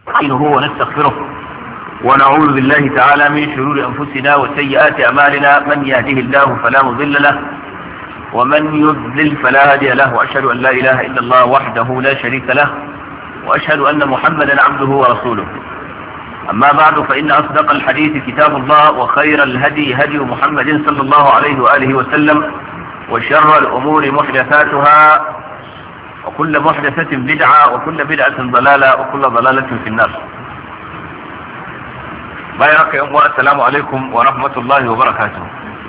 نستعينه ونستغفره ونعوذ بالله تعالى من شرور أنفسنا وسيئات أعمالنا. من يهده الله فلا مضل له ومن يضلل فلا هادي له، وأشهد أن لا إله إلا الله وحده لا شريك له، وأشهد أن محمدا عبده ورسوله. أما بعد، فإن أصدق الحديث كتاب الله، وخير الهدي هدي محمد صلى الله عليه وآله وسلم، وشر الأمور محدثاتها، وكل محدثة بدعة، وكل بدعة ضلالة، وكل ضلالة في النار. بايعك يا أمة، السلام عليكم ورحمة الله وبركاته.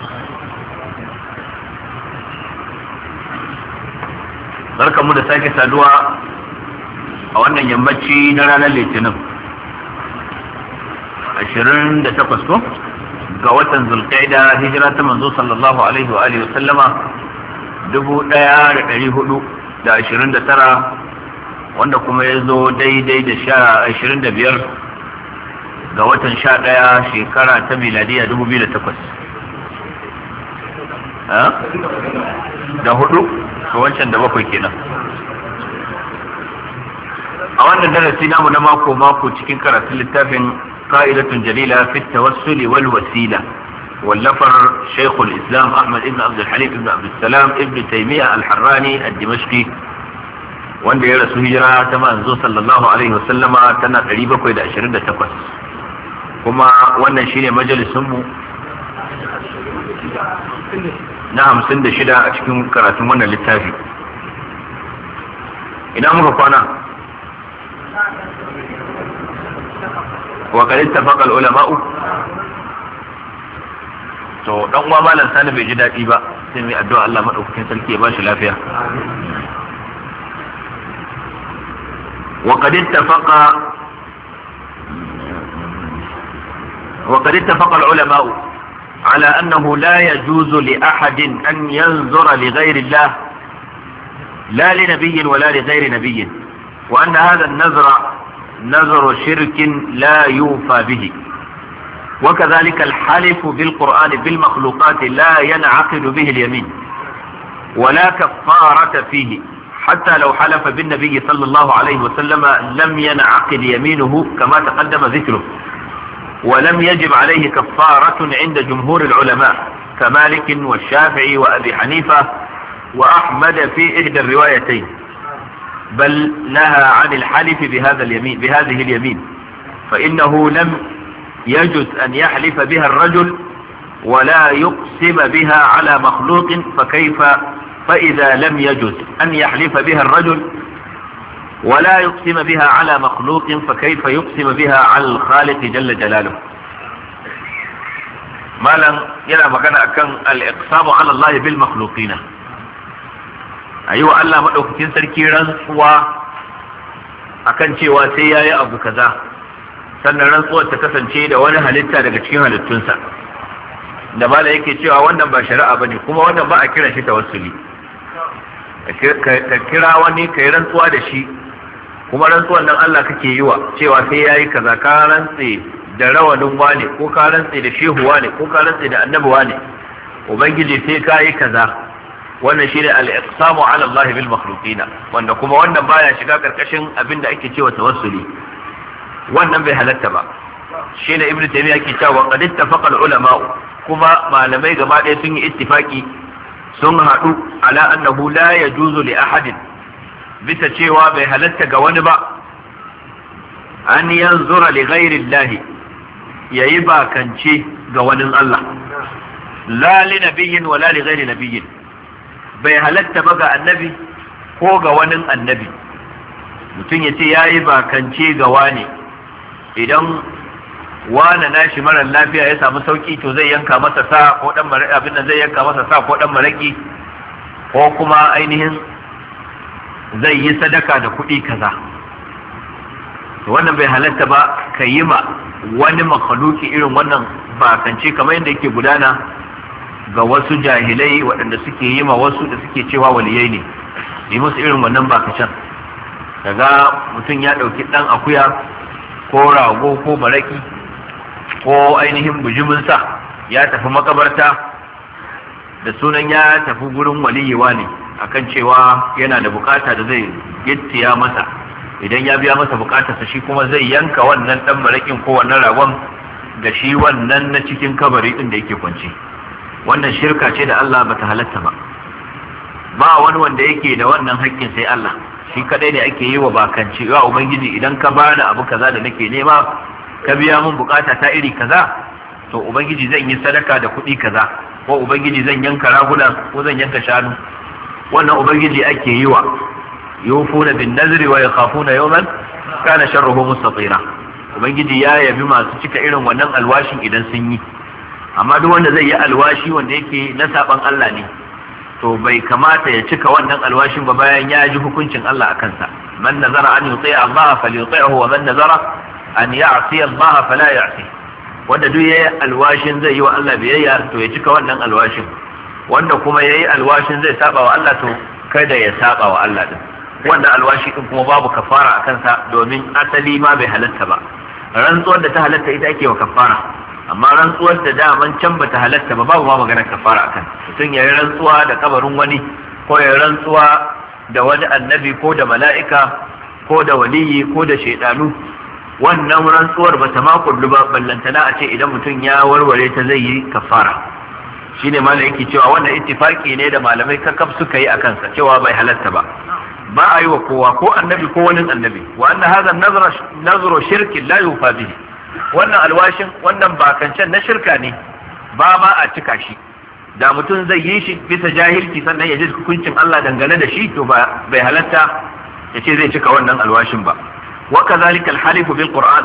barkan mu da sake saduwa a wannan yammaci na ranar Litinin 28 ko ga watan Zulqa'ida, hijira ta manzo sallallahu alaihi wa alihi wasallama 1429, wanda kuma ya zo daidai da 25 ga watan 11 shekara ta miladiya 2008 da hudu to wancan da bakwai kenan. A wannan darasi namu na mako cikin karatun littafin qa'idatun jalila fi tawassuli wal wasila, wallafar Shaykhul Islam Ahmad ibn Abdul Halim ibn Abdul Salam ibn Taymiyyah al-Harrani ad-Dimashqi, wanda ya rasu hijira ta manzo sallallahu alaihi wasallama tana 728, kuma wannan shine majalisun mu na 56 a cikin karatun wannan littafi. Ina muka kwana? wa qad ittafaqa al-ulama'u. To dan uwa malam Sani bai ji dadi ba, sai mai addu'a Allah madaukakin sarki ya bashi lafiya. وقد اتفق العلماء على أنه لا يجوز لأحد أن ينظر لغير الله، لا لنبي ولا لغير نبي، وأن هذا النذر نذر شرك لا يوفى به. وكذلك الحلف بالقرآن بالمخلوقات لا ينعقد به اليمين ولا كفارة فيه، حتى لو حلف بالنبي صلى الله عليه وسلم لم ينعقد يمينه كما تقدم ذكره، ولم يجب عليه كفارة عند جمهور العلماء كمالك والشافعي وأبي حنيفة وأحمد في إحدى الروايتين، بل نهى عن الحلف بهذه اليمين، فإنه لم يجوز أن يحلف بها الرجل ولا يقسم بها على مخلوق، فإذا لم يجوز أن يحلف بها الرجل ولا يقسم بها على مخلوق، فكيف يقسم بها على الخالق جل جلاله. مالا يلا مكانا أكن الإقسام على الله بالمخلوقين. أيوة الله مدوكتين سركي رنسوا أكن cewa sai yayi abu kaza, sannan rantsuwar ta kasance da wani halitta daga cikin halittunsa, da mala yake cewa wannan ba shari'a bane, kuma wannan ba a kira shi tawassuli. Ka kira wani ka yi rantsuwa da shi, kuma rantsuwan nan Allah kake yi wa cewa sai yayi kaza, ka rantse da rawanin wane, ko ka rantse da shehu wane, ko ka rantse da annabi wane, ubangiji sai ka yi kaza. Wannan shine al-iqsamu ala Allah bil makhluqina, wanda kuma wannan baya shiga karkashin abin da ake cewa tawassuli, wannan bai halatta ba. Shine Ibn Taymiyyah yake cewa qad ittafaqa al-ulama, kuma malamai gaba ɗaya sun yi ittifaki, sun haɗu ala annahu la yajuzu li ahadin, bisa cewa bai halatta ga wani ba, an yanzura li ghairi Allah, yayi bakance ga wani Allah, la li nabiyyin wala li ghairi nabiyyin, bai halatta ba ga annabi ko ga wani annabi. Mutum ya ce yayi bakance ga wani, idan wani nashi mara lafiya ya samu sauki to zai yanka masa sa ko dan maraki, abin nan zai yanka masa sa ko dan maraki, ko kuma ainihin zai yi sadaka da kuɗi kaza. To wannan bai halatta ba ka yi ma wani makhluki irin wannan bakance, kamar yadda yake gudana ga wasu jahilai waɗanda suke yi ma wasu da suke cewa waliyai ne, yi musu irin wannan bakancen. Daga mutum ya ɗauki ɗan akuya ko rago ko maraki ko ainihin bujiminsa ya tafi makabarta da sunan ya tafi gurin waliyewa ne, akan cewa yana da bukata da zai gittiya masa idan ya biya masa bukatarsa shi kuma zai yanka wannan dan marakin ko wannan ragon ga shi wannan na cikin kabari din da yake kwance. Wannan shirka ce da Allah bata halatta ba. Ba wani wanda yake da wannan haƙƙin sai Allah. Shi kadai ne ake yi wa bakanci, ya ubangiji idan ka bani abu kaza da nake nema, ka biya min bukata ta iri kaza, to ubangiji zan yi sadaka da kuɗi kaza, ko ubangiji zan yanka raguna ko zan yanka shanu. Wannan ubangiji ake yi wa. Yufuna bin nazri wa yakhafuna yawman kana sharruhu mustatira. Ubangiji ya yabi masu cika irin wannan alwashin idan sun yi. Amma duk wanda zai yi alwashi wanda yake na saban Allah ne, to bai kamata ya cika wannan alwashin ba bayan ya ji hukuncin Allah a kansa. Man nazara an yuti Allah falyuti'hu wa man nazara an ya'si Allah fala ya'si. Wanda duk yayi alwashin zai yi wa Allah biyayya to ya cika wannan alwashin. Wanda kuma yayi alwashin zai saba wa Allah to kada ya saba wa Allah din. Wannan alwashi din kuma babu kafara a kansa domin asali ma bai halatta ba. Rantsuwar da ta halatta ita ake wa kafara, amma rantsuwar da daman can bata halatta ba babu ma magana kafara akan. Mutum ya yi rantsuwa da kabarin wani, ko ya yi rantsuwa da wani annabi ko da mala'ika ko da waliyi ko da shaidanu, wannan rantsuwar bata ma kullu ba, ballantana a ce idan mutum ya warware ta zai yi kafara. Shine malai yake cewa wannan ittifaki ne da malamai kakaf suka yi akan sa cewa bai halatta ba. Ba a yi wa kowa, ko annabi ko wani annabi. Wa anna hadha nazru shirkin la yufa bihi. Wannan alwashin, wannan bakancan na shirka ne, ba ma a cika shi. Da mutum zai yi shi bisa jahilci sannan ya ji hukuncin Allah dangane da shi, to bai halatta ya ce zai cika wannan alwashin ba. Wa kadhalika al-halifu bil Qur'an,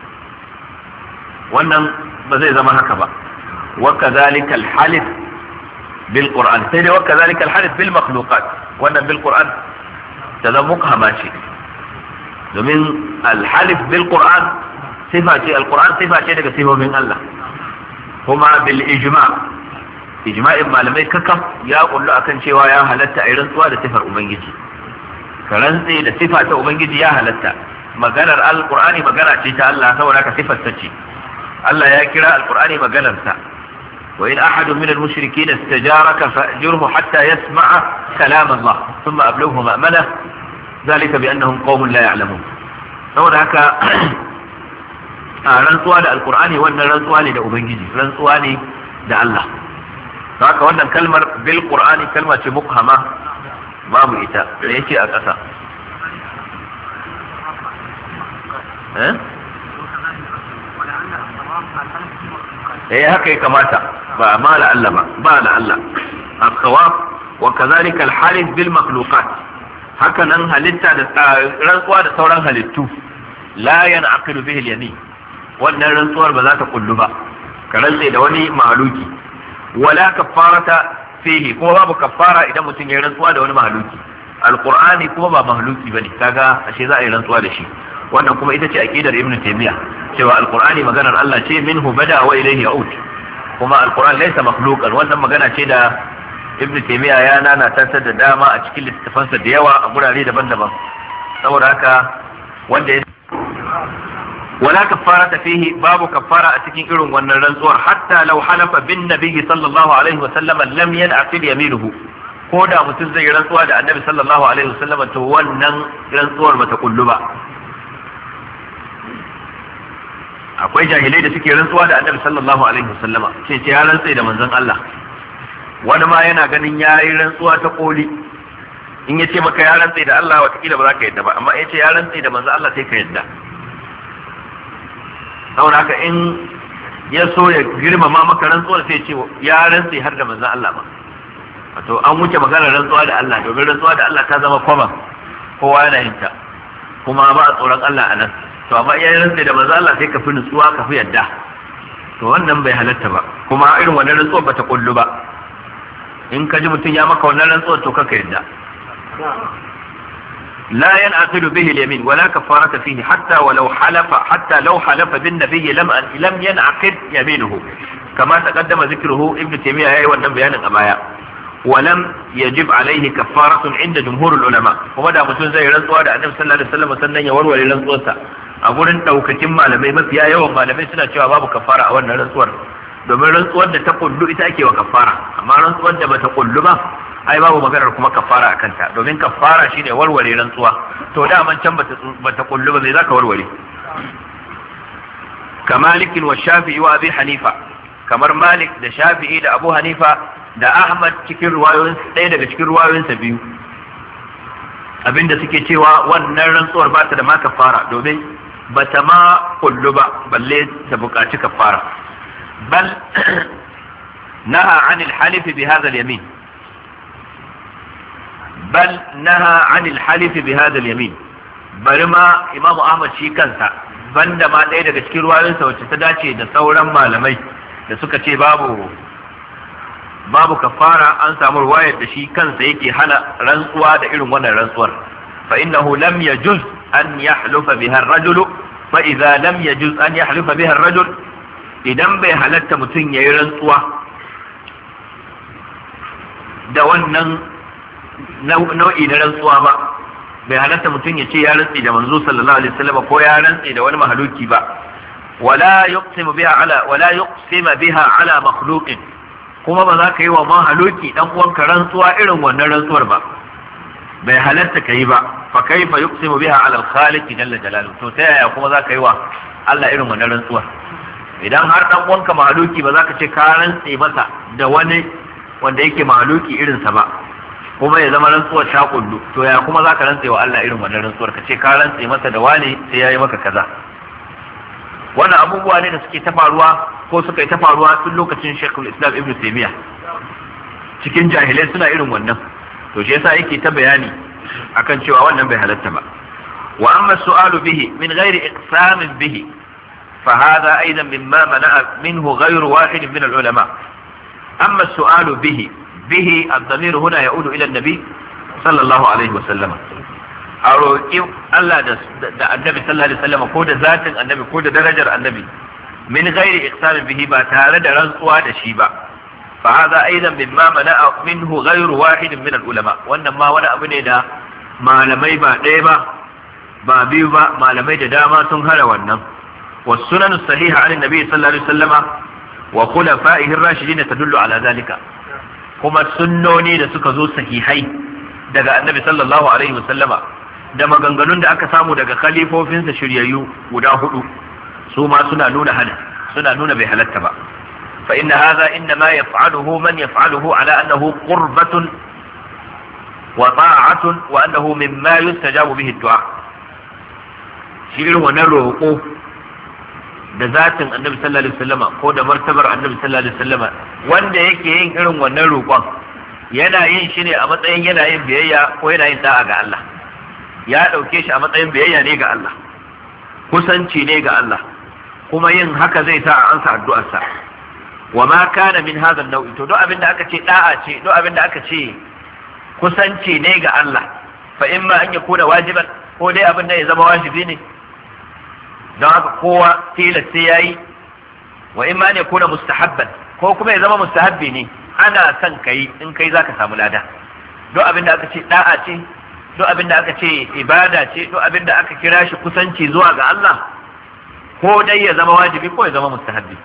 wannan ba zai zama haka ba. Wa kadhalika al-halif bil Qur'an, sai dai wa kadhalika al-halif bil makhluqat. Wannan bil Qur'an ta zama mukhama ce, domin al-halif bil Qur'an sifa ce, al-Qur'an sifa ce daga sifofin Allah, kuma bil ijma'in malamai kakaf ya kullu akan cewa ya halatta a rantsuwa da sifar ubangiji. Ka rantse da sifa ta ubangiji ya halatta. Maganar al-Qur'ani magana ce ta Allah, saboda ka sifar ta ce. Allah ya kira al-Qur'ani maganar sa. Wa in ahadun min al-mushrikeen istajaraka fa'jurhu hatta yasma'a kalam Allah thumma ablughu ma'mana zalika bi annahum qaumun la ya'lamun. Saboda haka a rantsuwa da al-Qur'ani wannan rantsuwa ne da ubangiji, rantsuwa ne da Allah. Haka wannan kalmar bil Qur'ani kalma ce mukhama, babu ita. Da yake a ƙasa haka ya kamata, ba ma la Allah ba la Allah. As-sawab wa kadhalika al-halif bil makhluqat. Haka nan halitta da rantsuwa da sauran halittu la yan'aqidu bihi al-yamin. Wannan rantsuwar ba za ta kullu ba. Ka rantse da wani mahaluki. Wala kaffarata fihi, kuma babu kaffara idan mutum ya rantsuwa da wani mahaluki. Al-Qur'ani kuma ba mahaluki bane, kaga ashe za a yi rantsuwa da shi. Wannan kuma ita ce aqidar Ibn Taymiyyah, cewa Al-Qur'ani maganar Allah ce, minhu bada wa ilayhi ya'ud. Kuma Al-Qur'an laysa makhluqan. Wannan magana ce da Ibn Taymiyyah ya nana ta da dama a cikin littafansa da yawa a gurare daban-daban. Saboda haka wanda ya wala kaffarata fihi, babu kaffara a cikin irin wannan rantsuwar, hatta law halafa bin nabiyyi sallallahu alaihi wa sallam lam yan'aqid yaminuhu. Ko da mutum zai rantsuwa da annabi sallallahu alaihi wa sallam, to wannan rantsuwar bata kullu ba. Akwai jahilai da suke rantsuwa da annabi sallallahu alaihi wa sallama, ce ya rantsa da manzon Allah. Wani ma yana ganin ya yi rantsuwa ta koli. In ya ce maka ya rantsa da Allah, watakila ba za ka yadda ba, amma ya ce ya rantsa da manzon Allah sai ka yadda. Saboda haka in ya so ya girmama maka rantsuwar sai ce ya rantsi har da manzon Allah ba. Wato an wuce maganar rantsuwa da Allah, domin rantsuwa da Allah ta zama kwama, kowa yana yin ta, kuma ba a tsoron Allah a nan. To amma iya rantsi da manzon Allah sai ka fi nutsuwa, ka fi yadda. To wannan bai halatta ba, kuma irin wannan rantsuwar bata kullu ba. In ka ji mutum ya maka wannan rantsuwar to kaka yadda. لا ينعقد به اليمين ولا كفارة فيه حتى لو حلف بالنبي لم ينعقد يمينه كما تقدم ذكره ابن تيمية أيوة بيان الأبايا ولم يجب عليه كفارة عند جمهور العلماء. ومدى متون زي رنسوا دا النبي صلى الله عليه وسلم سنن يوروا لرنسوا أقول أنت وكتم ما لم يمثي يوم ما لم يسنى شوى باب كفارة أولا رنسوا domin rantsuwar da ta kullu ita ake wa kafara, amma rantsuwar da bata kullu ba ai babu maganar kuma kafara akan ta, domin kafara shine warware rantsuwa, to da man can bata kullu ba zai zaka warware. كمالك والشافعي وأبي حنيفة، kamar Malik da Shafi'i da Abu Hanifa da Ahmad cikin ruwayoyin ɗaya daga cikin ruwayoyinsa biyu, abinda suke cewa wannan rantsuwar ba ta da ma kafara domin ba ta ma kullu ba balle ta buƙaci kafara. Bal naha anil halifi bi hadha al-yamin, bal naha anil halifi bi hadha al-yamin, bari ma Imam Ahmad shi kansa banda ma ɗaya daga cikin ruwayoyinsa wacce ta dace da sauran malamai da suka ce babu kafara, an samu ruwayar da shi kansa yake hana rantsuwa da irin wannan rantsuwar. Fa innahu lam yajuz an yahlufa biha ar-rajulu, fa idza lam yajuz an yahlufa biha ar-rajul, idan bai halatta mutum yayi rantsuwa da wannan nau'i na rantsuwa ba, bai halatta mutum ya ce ya rantsi da manzo sallallahu alaihi wasallam ko ya rantsi da wani mahaluki ba, wala yuqsimu biha ala makhluqin, kuma ba za ka yi wa mahaluki dan uwanka rantsuwa irin wannan rantsuwar ba, bai halatta kai ba. Fa kaifa yuqsimu biha ala al-khaliq jalla jalaluhu, to ta yaya kuma za ka yi wa Allah irin wannan rantsuwar? Idan har dan uwanka mahaluki ba za ka ce ka rantsi masa da wani wanda yake mahaluki irinsa ba, kuma ya zama rantsuwar ta kullu, to ya kuma za ka rantse wa Allah irin wannan rantsuwar, ka ce ka rantse masa da wani sai ya yi maka kaza. Wannan abubuwa ne da suke ta faruwa ko suka yi ta faruwa tun lokacin Sheikhul Islam Ibn Taymiyyah, cikin jahilai suna irin wannan, to shi yasa yake ta bayani akan cewa wannan bai halatta ba. Wa amma su'alu bihi min ghairi iqsamin bihi fa hadha aidan mimma mana'a minhu ghayru wahid min al-ulama. Amma su'alu bihi الضمير هنا يعود إلى النبي صلى الله عليه وسلم. أروكي الله ده النبي صلى الله عليه وسلم كود ذات النبي كود درجة النبي من غير إقسام به ما تارد رزقها دشيبا، فهذا أيضا مما منع منه غير واحد من العلماء. وإنما ولا أبني ده ما لمي با ديبا با بيبا ما لمي داما تنهر ونم. والسنن الصحيحة عن النبي صلى الله عليه وسلم وخلفائه الراشدين تدل على ذلك. kuma sunnoni da suka zo sahihai daga annabi sallallahu alaihi wasallama da maganganun da aka samu daga khalifofinsa shiryayyu guda hudu su ma suna nuna hana, suna nuna bai halatta ba. fa inna hadha inma yaf'aluhu man yaf'aluhu ala annahu qurbatun wa ta'atun wa annahu mimma yustajabu bihi ad-du'a. shi irin wannan roƙo da zatin annabi sallallahu alaihi wasallama ko da martabar annabi sallallahu alaihi wasallama wanda yake yin irin wannan roƙon yana yin shi ne a matsayin yana yin biyayya ko yana yin da'a ga Allah, ya dauke shi a matsayin biyayya ne ga Allah, kusanci ne ga Allah, kuma yin haka zai sa a ansa addu'arsa. wa ma kana min hadha an-naw'i, to duk abin da aka ce da'a ce, duk abin da aka ce kusanci ne ga Allah, fa imma an yakuna wajiban, ko dai abin da ya zama wajibi ne don haka kowa tilas sai yayi, wa imma ne kuna mustahabban, ko kuma ya zama mustahabbi ne ana son kai, in kai zaka samu lada. duk abin da aka ce da'a ce, duk abin da aka ce ibada ce, duk abin da aka kira shi kusanci zuwa ga Allah, ko dai ya zama wajibi ko ya zama mustahabbi,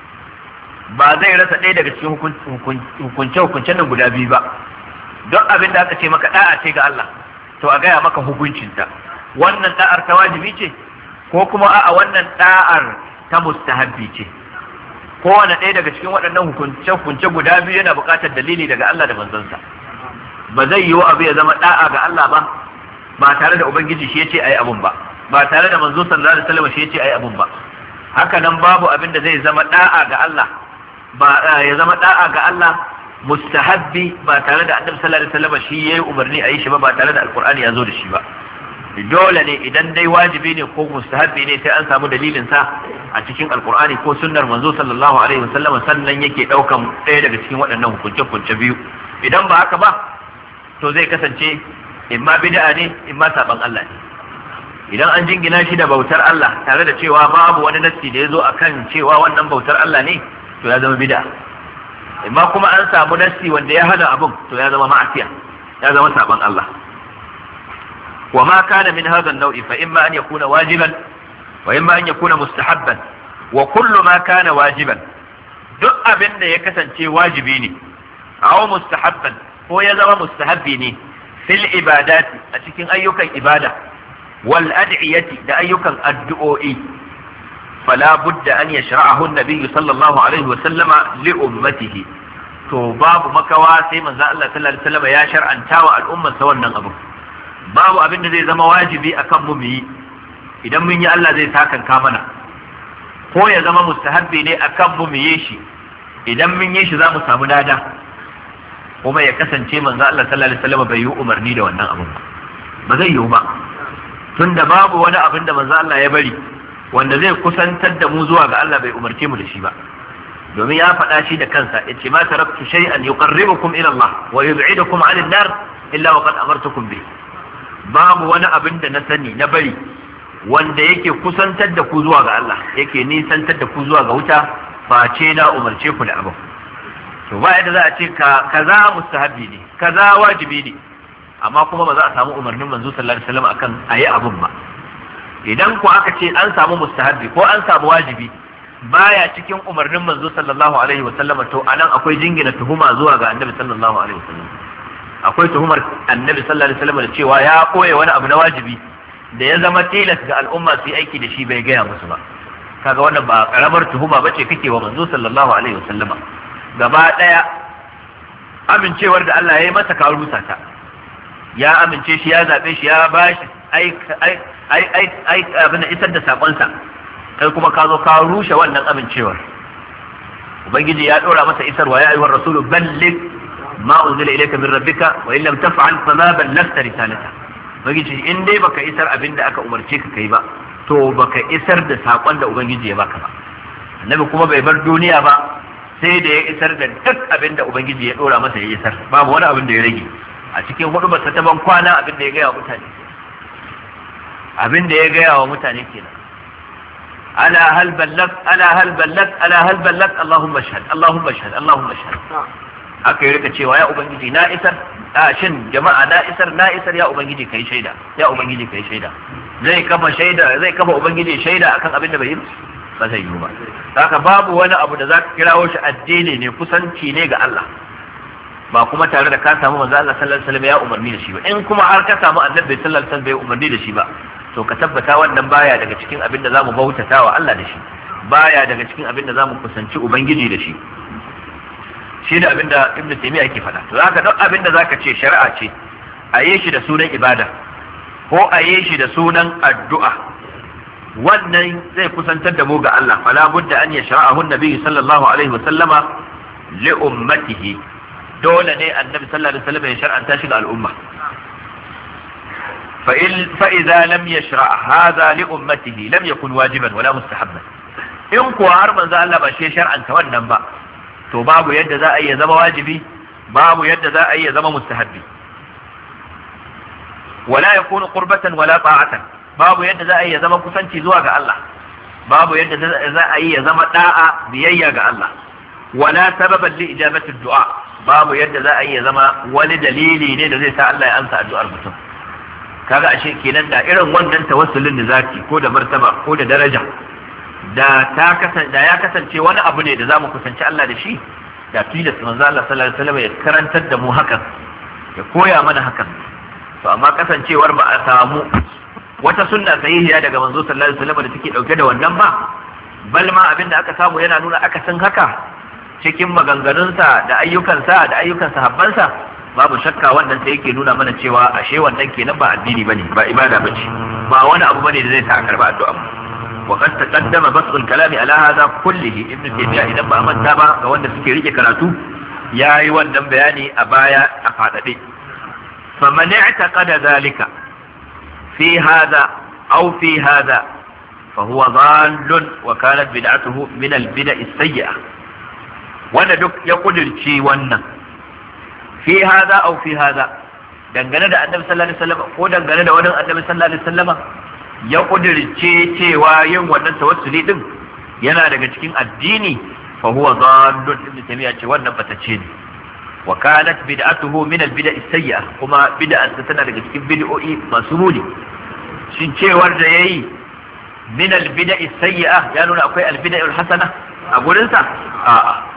ba zai rasa ɗaya daga cikin hukunce-hukuncen nan guda biyu ba. duk abin da aka ce maka da'a ce ga Allah, to a gaya maka hukuncinta, wannan da'ar ta wajibi ce ko kuma a wannan da'ar ta mustahabbi ce. kowane ɗaya daga cikin waɗannan hukunce guda biyu yana buƙatar dalili daga Allah da manzansa. ba zai yiwu abu ya zama da'a ga Allah ba tare da ubangiji shi yace ayi abun ba tare da manzo sallallahu alaihi wasallam shi yace ayi abun ba. haka nan babu abin da zai zama da'a ga Allah ya zama da'a ga Allah mustahabbi ba tare da annabi sallallahu alaihi wasallam shi yayi umarni ayi shi ba tare da alqur'ani ya zo da shi ba. dole ne idan dai wajibi ne ko mustahabbi ne sai an samu dalilin sa a cikin alqur'ani ko sunnar manzo sallallahu alaihi wasallam, sannan yake daukan ɗaya daga cikin waɗannan hukunce biyu. idan ba haka ba to zai kasance imma bid'a ne imma saban Allah ne. idan an jingina shi da bautar Allah tare da cewa babu wani nassi da ya zo akan cewa wannan bautar Allah ne, to ya zama bid'a. imma kuma an samu nassi wanda ya hana abun, to ya zama ma'asiya, ya zama saban Allah. وما كان من هذا النوع فإما أن يكون واجبا وإما أن يكون مستحبا، وكل ما كان واجبا duk abin da ya kasance wajibi ne aw mustahabban ko ya zama mustahabbi ne fil ibadati a cikin ayyukan ibada wal ad'iyati da ayyukan addu'o'i fala budda an yashra'ahu an-nabiy sallallahu alaihi wa sallama li ummatihi, to babu makawa sai manzo Allah sallallahu alaihi wa sallama ya shar'anta wa al'ummar sa wannan abu. Babu abin da zai zama wajibi akan mu yi, idan mun yi Allah zai sakanka mana, ko ya zama mustahabbi ne akan mu yi shi, idan mun yi shi za mu samu lada, kuma ya kasance manzo Allah sallallahu alaihi wasallam bai yi umarni da wannan abun ba zai yiwu ba, tunda babu wani abin da manzo Allah ya bari wanda zai kusantar da mu zuwa ga Allah bai umarce mu da shi ba, domin ya faɗa shi da kansa yace ma taraktu shay'an yuqarribukum ila Allah wa yub'idukum 'anil nar illa wa qad amartukum bihi. Babu wani abin da na sani na bari wanda yake kusantar da ku zuwa ga Allah, yake nisantar da ku zuwa ga wuta, face na umarce ku da abin. To ba yadda za a ce kaza mustahabi ne, kaza wajibi ne, amma kuma ba za a samu umarnin manzo sallallahu alaihi wasallam akan ayi abin ba. Idan ku aka ce an samu mustahabi ko an samu wajibi baya cikin umarnin manzo sallallahu alaihi wasallam, to anan akwai jingina tuhuma zuwa ga annabi sallallahu alaihi wasallam. Akwai tuhumar annabi sallallahu alaihi wasallam da cewa ya koye wani abu na wajibi da ya zama tilas ga al'umma su yi aiki da shi bai gaya musu ba. Kaga wannan ba karamar tuhuma bace kake wa manzo sallallahu alaihi wasallam. Gaba daya amincewar da Allah ya yi masa ka rusa ta, ya amince shi, ya zabe shi, ya bashi abin isar da sakonsa, kai kuma ka zo ka rushe wannan amincewar. Ubangiji ya dora masa isarwa, ya ayyuhar rasulu balligh ma unzila ilayka min rabbika wa in lam taf'al fama ballaghta risalata. Ubangiji in dai baka isar abin da aka umarce ka kai ba, to baka isar da sakon da ubangiji ya baka ba. Annabi kuma bai bar duniya ba sai da ya isar da duk abin da ubangiji ya dora masa ya isar, babu wani abin da ya rage. A cikin hudubarsa ta ban kwana abin da ya gaya wa mutane, abin da ya gaya wa mutane kenan. ala hal ballag ala hal ballag ala hal ballag Allahumma shahad Allahumma shahad Allahumma shahad. Aka yi rika cewa ya ubangiji na isar, shin jama'a na isar ya ubangiji kai shaida, ya ubangiji kai shaida. Zai kafa ubangiji shaida akan abin da bai yi ba zai yi ba. Haka babu wani abu da zaka kirawo shi addini ne, kusanci ne ga Allah, ba kuma tare da ka samu manzo Allah sallallahu alaihi wasallam ya umarni da shi ba. In kuma har ka samu annabi sallallahu alaihi wasallam bai umarni da shi ba, to ka tabbata wannan baya daga cikin abin da zamu bautata wa Allah da shi, baya daga cikin abin da zamu kusanci ubangiji da shi. Shi ne abin da Ibn Taymiyyah yake faɗa. To haka duk abin da zaka ce shari'a ce, a yi shi da sunan ibada ko a yi shi da sunan addu'a, wannan zai kusantar da mu ga Allah. Fala budda an yashra'ahu an-nabi sallallahu alaihi wa sallama li ummatihi, dole ne annabi sallallahu alaihi wa sallam ya shar'anta shi ga al'umma. fa idza lam yashra' hadha li ummatihi lam yakun wajiban wala mustahabban. In kuwa har manzo Allah ba shi shar'anta wannan ba, to babu yadda za a iya zama wajibi, babu yadda za a iya zama mustahabbi. Wala yakunu qurbatan wala ta'atan, babu yadda za a iya zama kusanci zuwa ga Allah, babu yadda za a iya zama da'a biyayya ga Allah. Wala sababan li ijabati du'a, babu yadda za a iya zama wani dalili ne da zai sa Allah ya amsa addu'ar mutum. Kaga ashe kenan da irin wannan tawassulin da zaki ko da martaba ko da daraja da ya kasance wani abu ne da zamu kusanci Allah da shi, da tilas manzo Allah sallallahu alaihi wasallam ya karantar da mu hakan, ya koya mana hakan. To amma kasancewar ba a samu wata sunna sahihiya daga manzo sallallahu alaihi wasallam da take dauke da wannan ba, bal ma abinda aka samu yana nuna akasin haka cikin maganganunsa da ayyukansa da ayyukan sahabbansa, babu shakka wannan sai yake nuna mana cewa ashe wannan kenan ba addini bane, ba ibada bace, ba wani abu bane da zai sa a karba addu'a. وقد تقدم بسط الكلام على هذا كله. ابن تيمية idan ba manta ba ga wanda suke rike karatu yayi wannan bayani a baya a fadade. faman i'taqada dhalika fi hadha aw fi hadha fa huwa dhallun wa kanat bid'atuhu min al-bid'a as-sayyi'ah. Wanda duk ya kudirci wannan fi hadha aw fi hadha, dangane da annabi sallallahu alaihi wasallam ko dangane da wani annabi sallallahu alaihi wasallam, ya kudirce cewa yin wannan tawassuli din yana daga cikin addini, fa huwa dhallun. Ibn Taymiyyah ce wannan batacce ne. Wa kanat bid'atuhu min al-bid'a as-sayyi'ah, kuma bid'arsa tana daga cikin bid'o'i masu muni. Shin cewar da yayi min al-bid'a as-sayyi'ah ya nuna akwai al-bid'a al-hasana a gurin sa? A'a,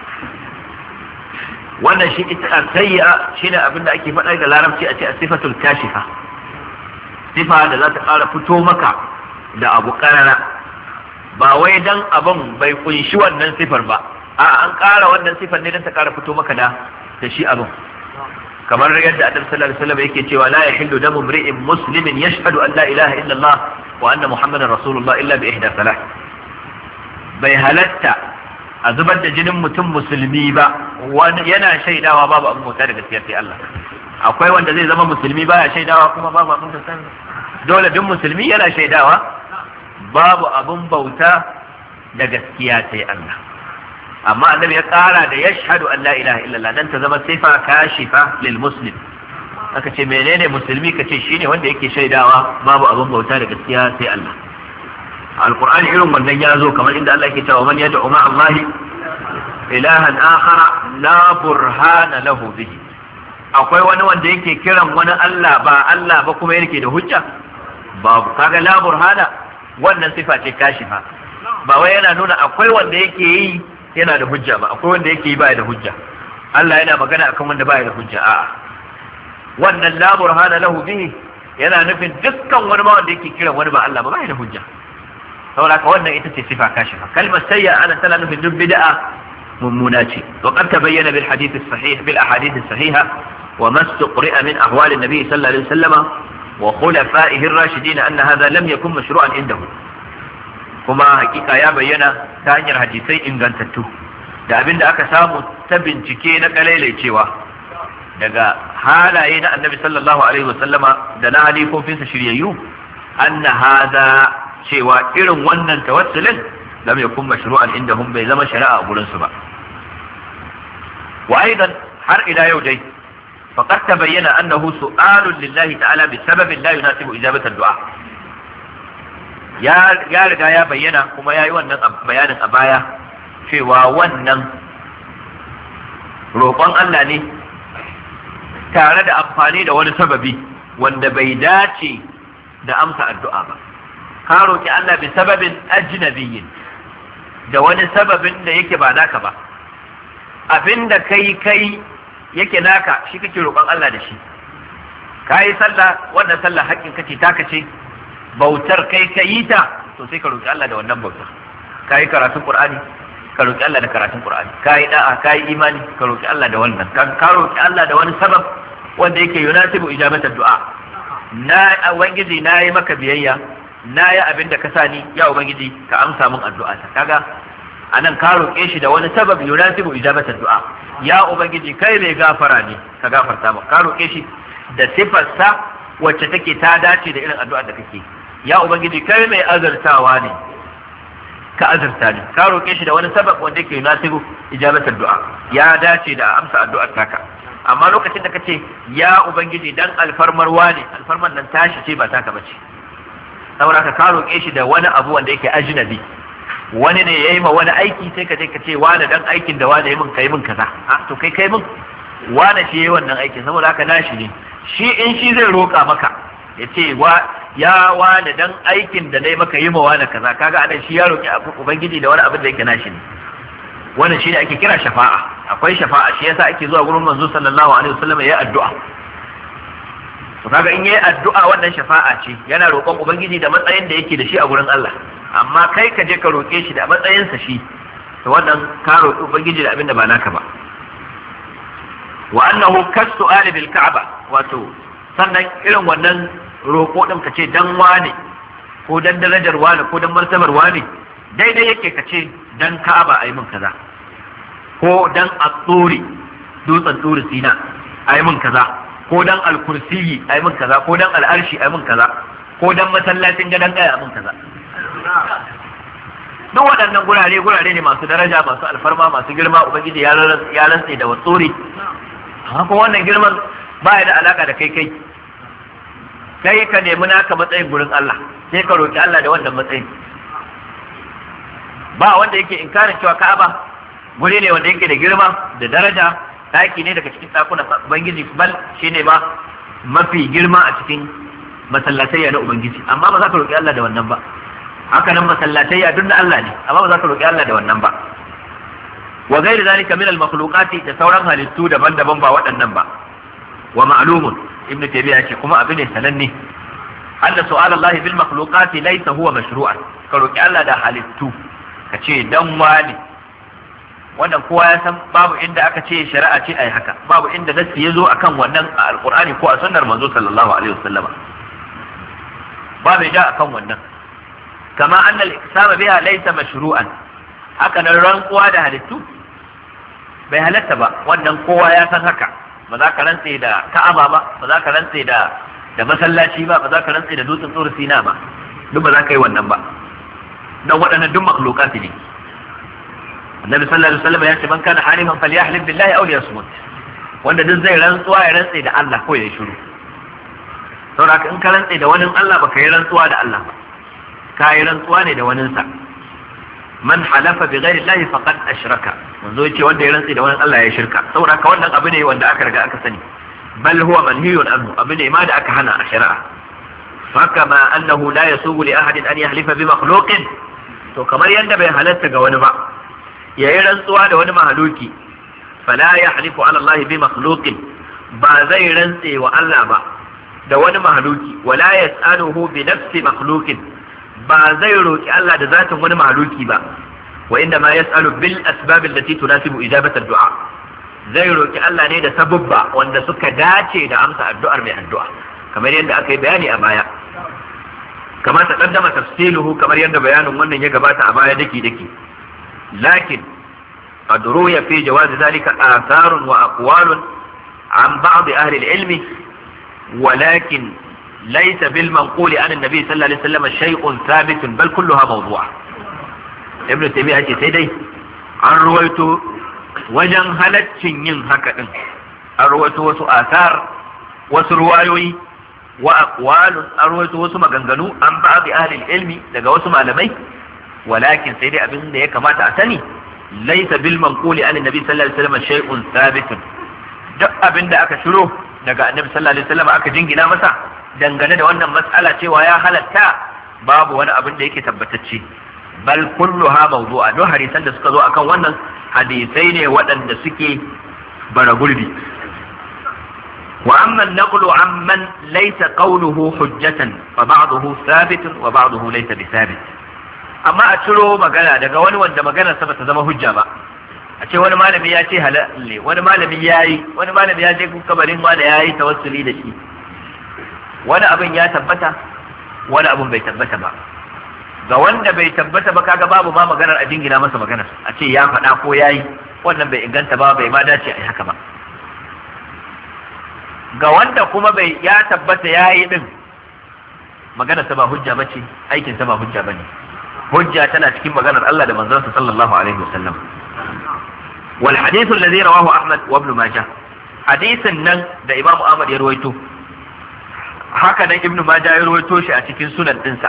wannan shi ita sayya shine abin da ake faɗa da larabci a ce sifatul kashifa, sifa da za ta ƙara fito maka da abu ƙarara, ba wai dan abin bai kunshi wannan sifar ba, a an ƙara wannan sifar ne don ta ƙara fito maka da shi abin. kamar yadda Annabi sallallahu alaihi wasallam yake cewa la yahillu damu imri'in muslimin yashhadu an la ilaha illa Allah wa anna muhammadar rasulullah illa bi ihda salah. Bai halatta a zubar da jinin mutum musulmi ba wani yana shaidawa babu abin bauta da gaskiya sai Allah. Akwai wanda zai zama musulmi baya shaidawa kuma babu abin da san dole duk musulmi yana shaidawa babu abin bauta da gaskiya sai Allah. Amma annabi ya kara da yashhadu an la ilaha illallah dan ta zama sifa kashifa lil muslim. Aka ce menene musulmi kace shine wanda yake shaidawa babu abin bauta da gaskiya sai Allah. Alqur'ani irin wannan ya zo kamar inda Allah yake cewa man yad'u ma Allah ilahan akhara la burhana lahu bihi. Akwai wani wanda yake kiran wani Allah ba kuma yake da hujja? Babu. Kaga la burhana wannan sifa ce kashifa. Ba wai yana nuna akwai wanda yake yi yana da hujja ba, akwai wanda yake yi baya da hujja. Allah yana magana akan wanda baya da hujja. A'a, wannan la burhana lahu bihi yana nufin dukkan wani ma wanda yake kiran wani ba Allah ba baya da hujja. saboda ka wannan ita ce sifa kashifa. Kalmar sayya ana tana nufin duk bid'a mummuna ce. wa qad tabayyana bil hadith as-sahih bil ahadith as-sahiha wa ma istuqri'a min ahwal an-nabi sallallahu alaihi wasallam wa khulafa'ihi ar-rashidin anna hadha lam yakun mashru'an indahu. Kuma hakika ya bayyana ta hanyar hadisai ingantattu da abinda aka samu ta bincike na cewa daga halaye na annabi sallallahu alaihi wasallama da na halifofinsa shiryayyu anna hada cewa irin wannan tawassulin lam yakun mashru'an indahum bai zama shari'a a gurin su ba. Wa aidan har ila yau dai faqad tabayyana annahu su'alun lillahi ta'ala bi sababin la yunasibu ijabata ad-du'a. Ya riga ya bayyana kuma ya yi wannan bayanin a baya cewa wannan roƙon Allah ne tare da amfani da wani sababi wanda bai dace da amsa addu'a ba. Ka roƙi Allah bi sababin ajnabiyyin, da wani sababin da yake ba naka ba. Abinda kai yake naka shi kake roƙon Allah da shi. Ka yi sallah, wannan sallah haƙƙin kace taka ce, bautar kai ka yi ta, to sai ka roƙi Allah da wannan bautar. Ka yi karatun Qur'ani, ka roƙi Allah da karatun Qur'ani. Ka yi da'a, ka yi imani, ka roƙi Allah da wannan. Ka roƙi Allah da wani sabab wanda yake yunasibu ijabatar du'a. Na ubangiji na yi maka biyayya, na yi abin da ka sani, ya ubangiji ka amsa min addu'a ta. Kaga anan ka roƙe shi da wani sabab yunasibu ijabatar du'a. Ya ubangiji kai mai gafara ne, ka gafarta min. Ka roƙe shi da sifarsa wacce take ta dace da irin addu'ar da kake. Ya ubangiji kai mai azartawa ne, ka azarta ne. Ka roƙe shi da wani sabab wanda yake yunasibu ijabatar du'a, ya dace da amsa addu'ar taka. Amma lokacin da kace ya ubangiji dan alfarmar wane, alfarmar nan tashi ce ba taka bace. Saboda ka roƙe shi da wani abu wanda yake ajnabi, wani ne yayi ma wani aiki sai ka je ka ce wane dan aikin da wane yayi min kai min kaza. To kai min wane shi yayi wannan aikin, saboda haka nashi ne. Shi in shi zai roƙa maka ya ce ya wane dan aikin da nayi maka yi ma wane kaza, kaga anan shi ya roƙi ubangiji da wani abin da yake nashi ne. Wannan shi ne ake kira shafa'a. Akwai shafa'a, shi yasa ake zuwa gurin manzo sallallahu alaihi wasallam ya yi addu'a. To kaga in yayi addu'a wannan shafa'a ce, yana roƙon ubangiji da matsayin da yake da shi a gurin Allah. Amma kai ka je ka roƙe shi da matsayinsa shi, to wannan ka roƙi ubangiji da abin da ba naka ba. Wa annahu kasu'ali bil ka'aba, wato sannan irin wannan roƙo din ka ce dan wane ko dan darajar wane ko dan martabar wane, daidai yake ka ce dan Ka'aba ayi min kaza, ko dan at-turi dutsen turi Sina ayi min kaza, ko dan al-kursiyi ayi min kaza, ko dan al-arshi ayi min kaza, ko dan masallacin gadan kaya ayi min kaza. Duk waɗannan gurare ne masu daraja, masu alfarma, masu girma. Ubangiji ya rantse da watsuri. Haka wannan girman baya da alaka da kai ka nemi naka matsayin gurin Allah, sai ka roki Allah da wannan matsayin. Ba wanda yake inkarin cewa Ka'aba guri ne wanda yake da girma da daraja, daki ne daga cikin dakunan Ubangiji, bal shine ba mafi girma a cikin masallatayya na Ubangiji, amma ba za ka roki Allah da wannan ba. Haka nan masallatayya duk na Allah ne, amma ba za ka roki Allah da wannan ba. wa ghairi zalika min al-makhluqati da sauran halittu daban-daban ba waɗannan ba wa ma'lumun ibn taymiya ce kuma abin ne sananne anna su'al Allah bil makhluqati laysa huwa mashru'an ka roki Allah da halittu ka ce dan wani wannan kowa ya san babu inda aka ce shari'a ce ai haka babu inda nasi ya zo akan wannan a alqur'ani ko a sunnar manzo sallallahu alaihi wasallama ba bai da akan wannan kama anna al-iqsama biha laysa mashru'an haka nan rantsuwa da halittu bai halatta ba wannan kowa ya san haka ba za ka rantse da ka'aba ba ba za ka rantse da masallaci ba ba za ka rantse da dutsen tsoro sina ba duk ba za ka yi wannan ba dan waɗannan duk makhluqati ne annabi sallallahu alaihi wasallam ya ce man kana halifan falyahlif billahi aw liyasmut wanda duk zai rantsuwa ya rantse da Allah ko ya shiru saboda in ka rantse da wani Allah ba ka yi rantsuwa da Allah ba ka yi rantsuwa ne da waninsa man halafa bi ghairi Allah faqad ashraka manzo yace wanda ya rantsi da wani Allah ya shirka saboda haka wannan abu ne wanda aka riga aka sani bal huwa manhiyun anhu abu ne ma da aka hana a shari'a fakama annahu la yasubu li ahadin an yahlifa bi makhluqin to kamar yanda bai halatta ga wani ba yayi rantsuwa da wani mahaluki fala yahlifu ala Allah bi makhluqin ba zai rantse wa Allah ba da wani mahaluki wala yas'aluhu bi nafsi makhluqin ba zai roki Allah da zatin wani mahaluki ba wa inda ma yas'alu bil asbab allati tunasibu ijabata ad-du'a zai roki Allah ne da sababba wanda suka dace da amsa addu'ar mai addu'a kamar yadda aka yi bayani a baya kamar ta kaddama tafsiluhu kamar yadda bayanin wannan ya gabata a baya daki daki lakin qad ruya fi jawaz zalika atharun wa aqwalun an ba'd ahli al-ilm ولكن ليس بالمنقول عن النبي صلى الله عليه وسلم شيء ثابت بل كلها موضوع ابن تيمية ce sai dai an ruwaito wajen halaccin yin haka din an ruwaito wasu asar wasu ruwayoyi wa aqwalun an ruwaito wasu maganganu an ba'd ahli ilmi daga wasu malamai walakin sai dai abin da ya kamata a sani laysa bil manquli an annabi sallallahu alaihi wasallam shay'un thabitun duk abin da aka shiro daga annabi sallallahu alaihi wasallam aka jingina masa dangane da wannan mas'ala cewa ya halatta babu wani abin da yake tabbatacce bal kulluha mawdu'a duk hadisan da suka zo akan wannan hadisai ne waɗanda suke bara gurbi wa amma an-naqlu amman laysa qawluhu hujjatan fa ba'dahu thabit wa ba'dahu laysa bithabit amma a ciro magana daga wani wanda maganar sa bata zama hujja ba a ce wani malami ya ce halal ne wani malami ya je kabarin wani ya yi tawassuli da shi wani abin ya tabbata wani abin bai tabbata ba ga wanda bai tabbata ba kaga babu ma maganar a jingina masa maganar a ce ya faɗa ko ya yi wannan bai inganta ba bai ma dace a yi haka ba ga wanda kuma bai ya tabbata ya yi din maganarsa ba hujja ba ce aikinsa ba hujja ba ne hujja tana cikin maganar Allah da manzansa sallallahu alaihi wasallam والحديث الذي رواه أحمد وابن ماجه حديث نن ده إمام أحمد يرويته هكذا ابن ماجه يرويته شيء أتكين سنن تنسى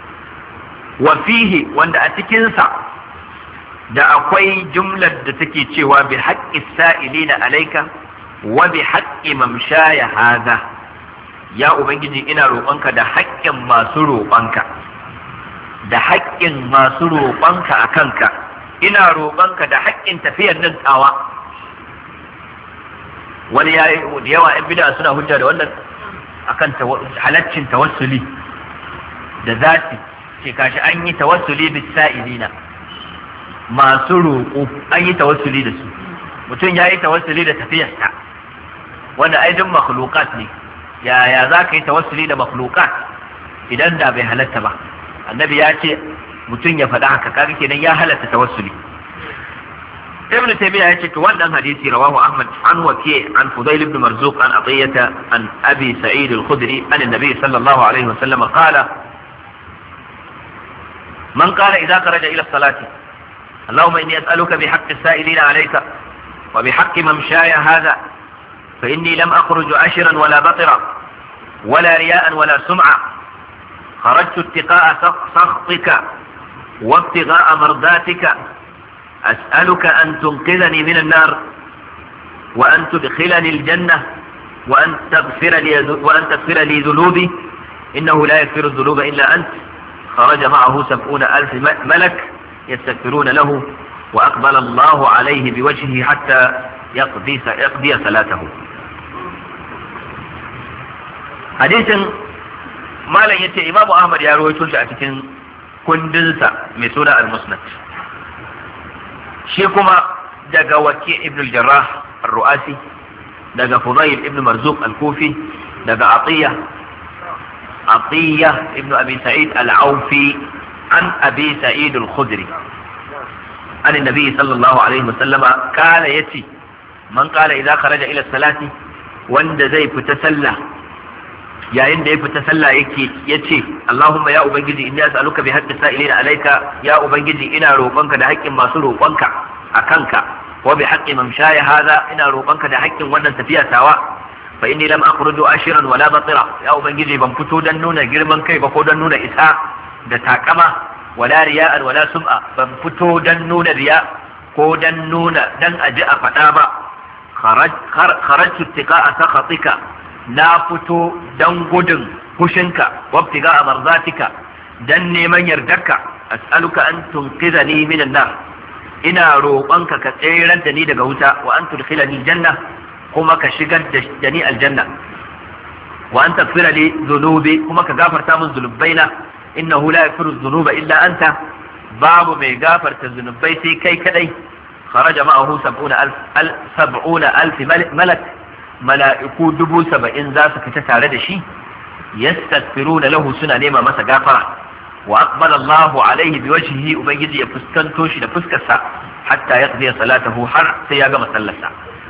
وفيه وأن أتكين سا ده أقوي جملة ده تكي وبحق السائلين عليك وبحق ممشاي هذا يا أبنجي إنا روبانك ده حق ما سروبانك ده حق ما سروبانك أكنك ina roƙonka da haƙƙin tafiyar nan tsawa wani ya yi da yawa yan bida suna hujja da wannan akan halaccin tawassuli da zati ce kashi an yi tawassuli bis sa'ilina masu roƙo an yi tawassuli da su mutum ya yi tawassuli da tafiyarsa wanda aidin makhluqat ne yaya za ka yi tawassuli da makhluqat idan da bai halatta ba annabi ya ce mutum ya faɗa haka kaga kenan ya halatta tawassuli ibn taymiya yace to wannan hadisi rawahu ahmad an waki an fudail ibn marzuq an atiyata an abi sa'id al-khudri an an-nabi sallallahu alaihi wasallam qala man qala idha kharaja ila as-salati اللهم إني أسألك بحق السائلين عليك وبحق ممشاي هذا فإني لم أخرج عشرا ولا بطرا ولا رياء ولا سمعا خرجت اتقاء سخطك وابتغاء مرضاتك أسألك أن تنقذني من النار وأن تدخلني الجنة وأن تغفر لي ذنوبي إنه لا يغفر الذنوب إلا أنت. خرج معه 70,000 ملك يستغفرون له wa aqbala Allahu alayhi biwajhihi hatta yaqdi salatahu. hadisin malam yace Imam Ahmad ya rawaito shi a cikin kundinsa mai suna al-Musnad, shi kuma daga Waki' ibn al-Jarrah ar-Ru'asi, daga Fudayl ibn Marzuq al-Kufi, daga Atiyya ibn Abi Sa'id al-Awfi an Abi Sa'id al-Khudri an an-nabi sallallahu alaihi wasallam kana yace man qala idza kharaja ila salati, wanda zai fita sallah, yayin da ya fita sallah yace Allahumma ya ubangiji inni as'aluka bi haqqi sa'ilina alayka, ya ubangiji ina roƙonka da haƙƙin masu roƙonka akanka, wa bi haqqi mamshaya hadha, ina roƙonka da haƙƙin wannan tafiya tawa, fa inni lam akhruju ashiran wala batira, ya ubangiji ban fito dan nuna girman kai ba ko dan nuna isa da takama, wala riya'an wala sum'a, ban fito dan nuna riya ko dan nuna dan aji a faɗa ba, kharajtu ittiqa'a sakhatika, na fito dan gudun fushinka, wabtiga a marzatika, dan neman yardarka, as'aluka an tunqidhani minan nar, ina roƙonka ka tsayar da ni daga wuta, wa an tudkhilani janna, kuma ka shigar da ni aljanna, wa an taghfira li dhunubi, kuma ka gafarta min zunubaina, innahu la yaghfiru dhunuba illa anta, babu mai gafarta zunubai sai kai kadai. kharaja ma'ahu 70,000 malak, mala'iku 70,000 za su fita tare da shi, yastaghfiruna lahu, suna nema masa gafara, wa aqbala Allahu alaihi biwajhihi, ubangiji ya fuskanto shi da fuskarsa hatta yaqdi salatahu, har sai ya gama sallarsa.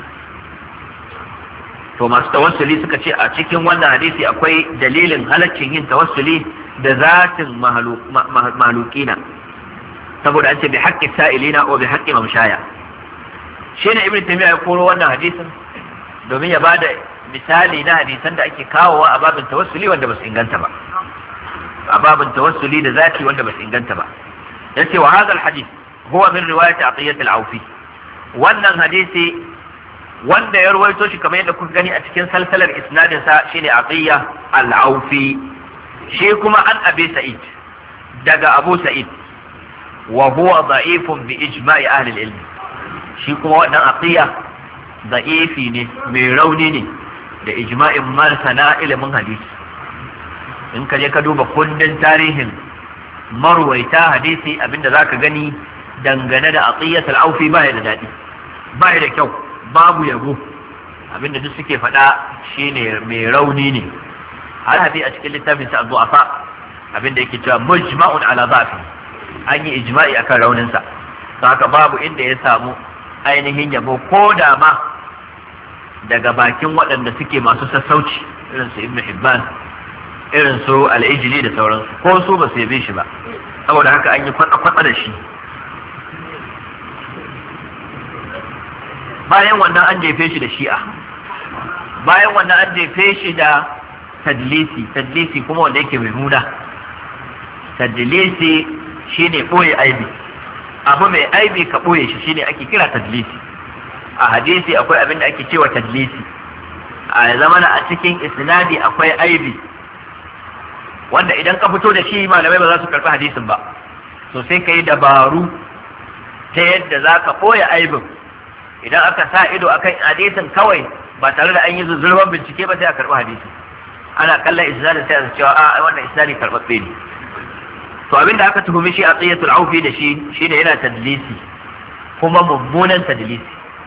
to masu tawassuli suka ce a cikin wannan hadisi akwai dalilin halaccin yin tawassuli da zatin mahalukina, saboda an ce bi haqqi sa'ilina wa bi haqqi mamshaya. shine ibnu taymiya ya koro wannan hadisin domin ya bada misali na hadisan da ake kawowa a babin tawassuli wanda ba su inganta ba, a babin tawassuli da zati wanda ba su inganta ba. yace wa hadha alhadith huwa min riwayat Atiyya al-Awfi, wannan hadisi wanda ya ruwaito shi kamar yadda kuka gani a cikin salsalar isnadin sa shine Atiyya al-Awfi, shi kuma an Abi Sa'id, daga Abu Sa'id, wa huwa da'ifun bi ijma'i ahli al-ilm, shi kuma wannan Atiyya da'ifi ne, mai rauni ne da ijma'in masana ilimin hadisi. in ka je ka duba kundin tarihin marwaita hadisi, abinda zaka gani dangane da Atiyya al-Awfi ba ya da dadi, ba ya da kyau, babu yabo, abinda duk suke faɗa shine mai rauni ne. har hadi a cikin littafin sa Du'afa abinda yake cewa mujma'un ala dhafi, an yi ijma'i akan raunin sa, haka babu inda ya samu ainihin yabo ko da ma daga bakin waɗanda suke masu sassauci irin su Ibn Hibban, irin su Al-Ijli da sauransu, ko su ba su yabe shi ba, saboda haka an yi kwatsa da shi. bayan wannan an jefe shi da shi'a, bayan wannan an jefe shi da tadlisi kuma wanda yake mai muna. Tadlisi shine boye aibi, abu mai aibi ka boye shi shine ake kira tadlisi. a hadisi akwai abin da ake cewa tadlisi, a zamana a cikin isnadi akwai aibi wanda idan ka fito da shi malamai ba za su karɓi hadisin ba, so sai ka yi dabaru ta yadda za ka boye aibin. idan aka sa ido akan hadisin kawai ba tare da an yi zuzzurban bincike ba sai a karɓi hadisi, ana kallon isnadin sai a cewa a wannan isnadi karɓaɓɓe ne. to abinda aka tuhumi shi Atiyya al-Awfi da shi shine yana tadlisi, kuma mummunan tadlisi.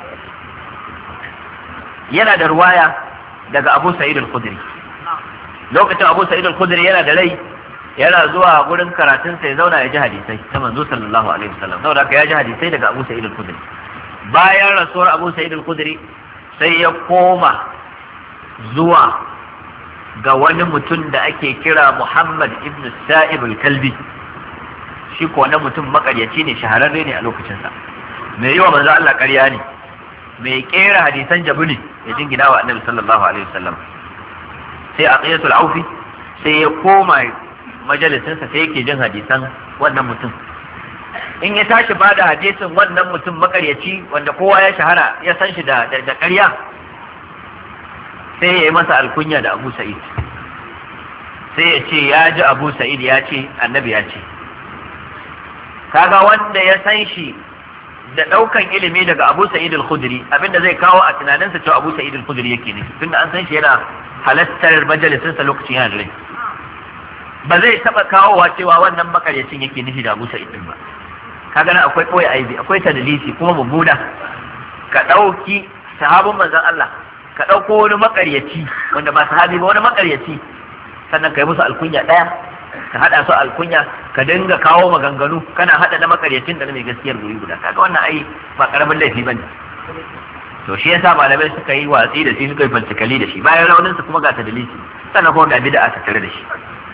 yana da ruwaya daga Abu Sa'id al-Khudri, lokacin Abu Sa'id al-Khudri yana da rai, yana zuwa gurin karatun sa ya zauna ya ji hadisai ta manzo sallallahu alaihi wasallam, saboda haka ya ji hadisai daga Abu Sa'id al-Khudri. bayan rasuwar Abu Sa'id al-Khudri sai ya koma zuwa ga wani mutum da ake kira Muhammad ibn Sa'ib al-Kalbi. shi ko wannan mutum makaryaci ne, shahararre ne a lokacin sa, mai yi wa manzo Allah ƙarya ne, mai kera hadisan jabu ne ya jingina wa Annabi sallallahu alaihi wasallam. sai Atiyya al-Awfi sai ya koma majalisinsa sai yake jin hadisan wannan mutum. in ya tashi ba da hadisin wannan mutum makaryaci wanda kowa ya shahara ya san shi da ƙarya, sai ya yi masa alkunya da Abu Sa'id, sai ya ce ya ji Abu Sa'id ya ce annabi ya ce. kaga wanda ya san shi da daukan ilimi daga Abu Sa'id al-Khudri abinda zai kawo a tunaninsa cewa Abu Sa'id al-Khudri yake ne tunda an san shi yana halattar majalisin sa lokacin yana rai ba zai taba kawowa cewa wannan makaryacin yake nufi da Abu Sa'id ba kaga nan akwai koyi aibi akwai tadlisi kuma mummuna ka dauki sahabban manzon Allah ka dauko wani makaryaci wanda ba sahabi ba wani makaryaci sannan kai musu alkunya daya ka hada su alkunya ka dinga kawo maganganu kana hada da makaryacin da mai gaskiyar guri guda kaga wannan ai ba karamin laifi bane to shi yasa malamai suka yi watsi da shi suka yi fantakali da shi bayan raunin su kuma ga tadlisi sannan kuma ga bid'a ta tare da shi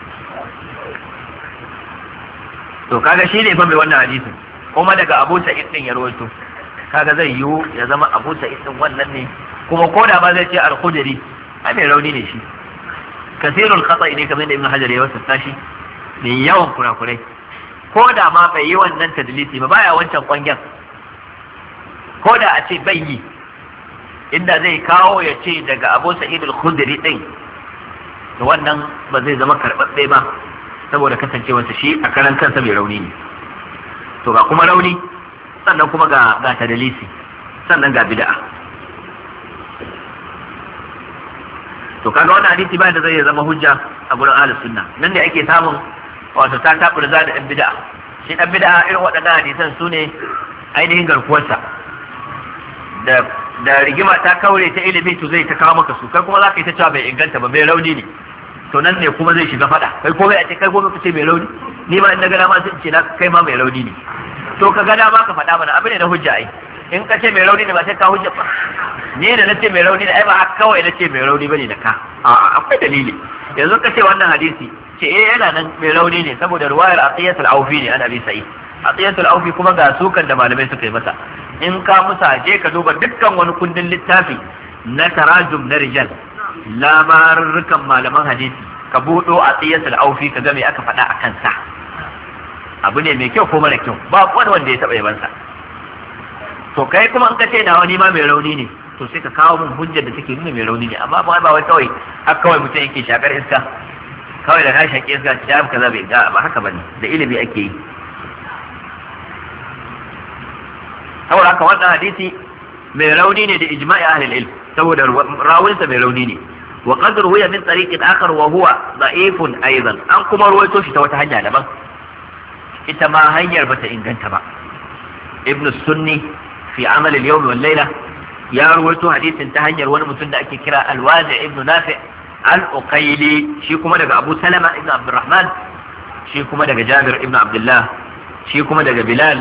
to kaga shi ne fa mai wannan hadisin kuma daga Abu Sa'id din ya rawaito kaga zai yiwu ya zama Abu Sa'id din wannan ne kuma koda ba zai ce al-Khudri ai mai rauni ne shi kasirul khata'i ne kamar da Ibn Hajar ya wasa shi mai yawan kurakurai koda ma bai yi wannan tadlisi ba baya wancan kwangen koda a ce bai yi inda zai kawo ya ce daga Abu Sa'id al-Khudri din to wannan ba zai zama karbabbe ba saboda kasancewarsa shi a karan kansa mai rauni ne to ga kuma rauni sannan kuma ga tadalisi sannan ga bid'a to kaga wannan hadisi ba da zai zama hujja a gurin ahlus sunna nan ne ake samun wato ta taburza da ɗan bid'a shi ɗan bid'a irin waɗannan hadisan su ne ainihin garkuwarsa da rigima ta kaure ta ilimi to zai ta kawo maka su kai kuma za ka yi ta cewa bai inganta ba mai rauni ne to nan ne kuma zai shiga fada kai komai a ce kai komai kace mai rauni ni ma in na gada ma sai ce na kai ma mai rauni ne to ka gada ma ka faɗa mana abin ne na hujja ai in ka ce mai rauni ne ba sai ka hujja ba ni da nace mai rauni ne ai ba haka kawai nace mai rauni bane da ka akwai dalili yanzu ka ce wannan hadisi ce yana nan mai rauni ne saboda ruwayar Atiyat al-Awfi ne an Abi Sa'id Atiyat al-Awfi kuma ga sukan da malamai suka yi masa in ka musa je ka duba dukkan wani kundin littafi na tarajum na rijal labarurrukan malaman hadisi ka buɗo a tsiyatul aufi ka ga me aka faɗa a kansa abu ne mai kyau ko mara kyau ba wani wanda ya taɓa yabansa to kai kuma in ka ce na wani ma mai rauni ne to sai ka kawo min hujjar da take nuna mai rauni ne amma ba wai kawai haka kawai mutum yake shakar iska kawai da na shaƙi iska ta kaza bai ga ba haka bane da ilimi ake yi saboda haka wannan hadisi mai rauni ne da ijma'i ahlul ilm saboda rawinsa mai rauni ne wa qad ruwiya min tariqin akhar wa huwa da'ifun aidan an kuma ruwaito shi ta wata hanya daban ita ma hanyar bata inganta ba ibn sunni fi amal al-yawm wal layla ya ruwaito hadisin ta hanyar wani mutum da ake kira al-wazi ibn nafi al-uqayli shi kuma daga abu salama ibn abdurrahman shi kuma daga jabir ibn abdullah shi kuma daga bilal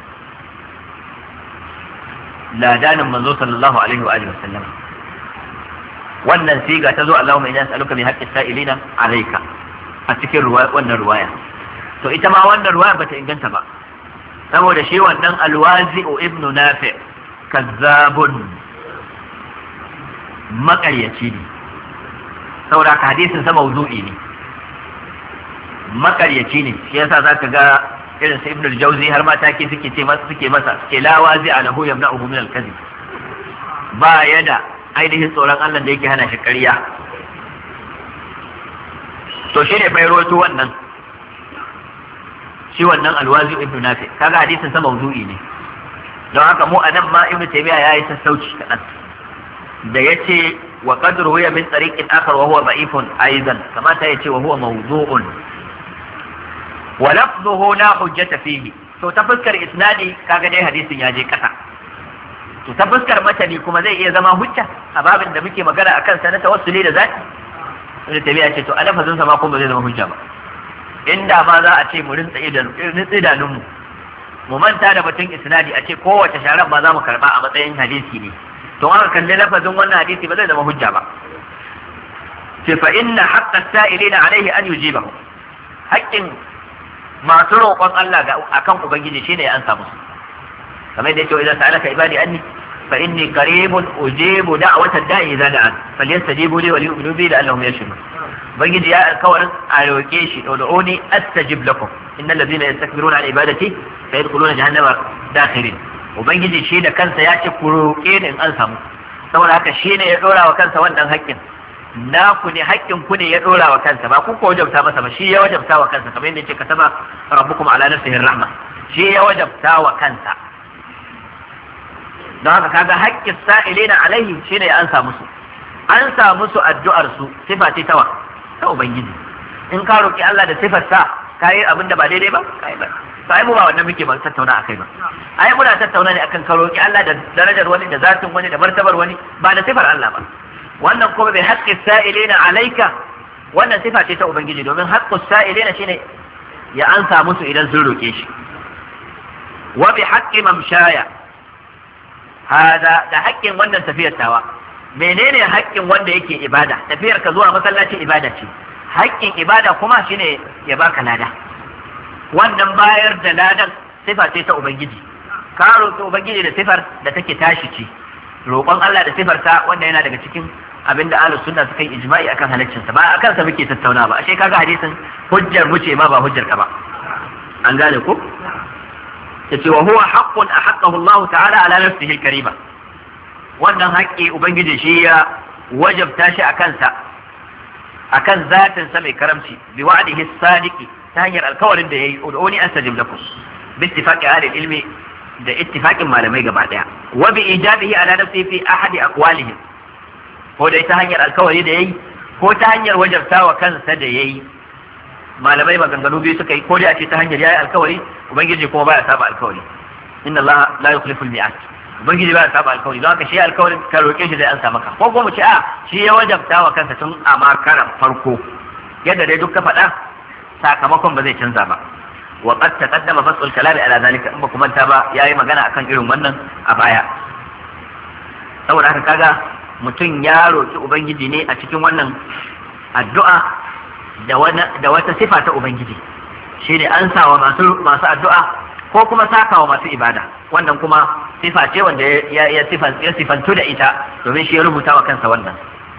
ladanin manzo sallallahu alaihi wa alihi wasallam wannan siga ta zo Allahumma inna nas'aluka bi haqqi sa'ilina alayka a cikin wannan ruwaya to ita ma wannan ruwaya bata inganta ba saboda shi wannan alwazi'u ibnu nafi' kazzabun makaryaci ne saboda hadisin sa mawdu'i ne makaryaci ne shi yasa zaka ga irin sa ibn al-jawzi har ma take suke masa la wazi'a lahu yamna'uhu min al-kadhib ba yada ainihin tsoron Allah da yake hana shi ƙarya to shine bai rawaito wannan shi wannan alwazi ibn nafi kaga hadisin sa mawdu'i ne don haka mu anan ma ibn taymiya yayi sassauci kadan da yace wa qad ruwiya min tariqin akhar wa huwa da'ifun aidan kamata yace wa huwa mawdu'un wa lafdhuhu la hujjata fihi to ta fuskar isnadi kaga dai hadisin ya je kasa to ta fuskar matani kuma zai iya zama hujja a babin da muke magana akan sa na tawassuli da zati ibn taymiya ce to a lafazin sa ma kuma zai zama hujja ba inda ma za a ce mu rinsa idanunmu mu manta da batun isnadi a ce kowace sharar ba za mu karba a matsayin hadisi ne to aka kalli lafazin wannan hadisi ba zai zama hujja ba ce fa inna haqqa sa'ilina alaihi an yujibahu haƙƙin masu roƙon Allah akan ubangiji shine ya ansa musu kamar da yake idan sa'alaka ibadi anni fa inni qaribun ujibu da'wata da'i idza da'an falyastajibu li wa liyu'minu bi la'allahum yarshudun ubangiji ya alkawarin a roƙe shi ud'uni astajib lakum innal ladhina yastakbiruna an ibadati sayadkhuluna jahannama dakhirin ubangiji shi da kansa ya ce ku roƙe ni in an samu saboda haka shi ne ya dora wa kansa wannan haƙƙin naku ne haƙƙin ku ne ya dora wa kansa ba ku ko wajabta masa ba shi ya wajabta wa kansa kamar yadda yake kataba rabbukum ala nafsihi rahma shi ya wajabta wa kansa don haka kaga haƙƙin sa'ilina alaihi shine ya ansa musu addu'ar su sifa ce ta ubangiji. In ka roki Allah da sifar sa kai abin da ba daidai ba kai ba sai mu ba wannan muke ba tattauna akai ba. Ai muna tattauna ne akan ka roki Allah da darajar wani da zatin wani da martabar wani ba da sifar Allah ba. Wannan kuma bai haƙƙin sa'ilina alaika wannan sifa ce ta ubangiji, domin haƙƙus sa'ilina shine ya ansa musu idan sun roke shi. Wa bi haqqi mamshaya hada da haƙƙin wannan tafiyar tawa. Menene haƙƙin wanda yake ibada? Tafiyar ka zuwa masallaci ibada ce. Haƙƙin ibada kuma shine ya baka lada. Wannan bayar da ladan sifa ce ta ubangiji. Ka roƙi ubangiji da sifar da take tashi ce. Roƙon Allah da sifar ta wanda yana daga cikin abinda ahlus sunna suka yi ijma'i akan halaccin sa. Ba akan sa muke tattauna ba. Ashe kaga hadisin hujjar mu ce ma ba hujjar ka ba. An gane ko? Yace wa huwa haqqun ahaqqahu Allah ta'ala ala nafsihi al-karima. Wannan haƙƙi ubangiji shi ya wajabta shi akan zatin sa mai karamci bi wa'dihi as-sadiqi ta hanyar alkawarin da yayi ud'uni astajib lakum bi ittifaqi ahli ilmi da ittifaqin malamai gaba daya wa bi ijabihi ala nafsihi fi ahadi aqwalihim, ko dai ta hanyar alkawari da yayi ko ta hanyar wajabtawa kansa da yayi. Malamai maganganu biyu suka yi, ko dai a ce ta hanyar yayi alkawari, ubangiji kuma baya saba alkawari, inna Allah la yukhlifu al-mi'at, ubangiji baya saba alkawari, don haka shi alkawarin ka roke shi da an sa maka, ko kuma mu ce a shi ya wajabta wa kansa tun a makaran farko, yadda dai duk ka faɗa sakamakon ba zai canza ba. Wa qad taqaddama fasul kalami ala zalika, in ba ku manta ba yayi magana akan irin wannan a baya. Saboda haka kaga mutum ya roki ubangiji ne a cikin wannan addu'a da wata sifa ta ubangiji, shine an sawa masu addu'a ko kuma sakawa masu ibada. Wannan kuma sifa ce wanda ya sifantu da ita, domin shi ya rubuta wa kansa wannan.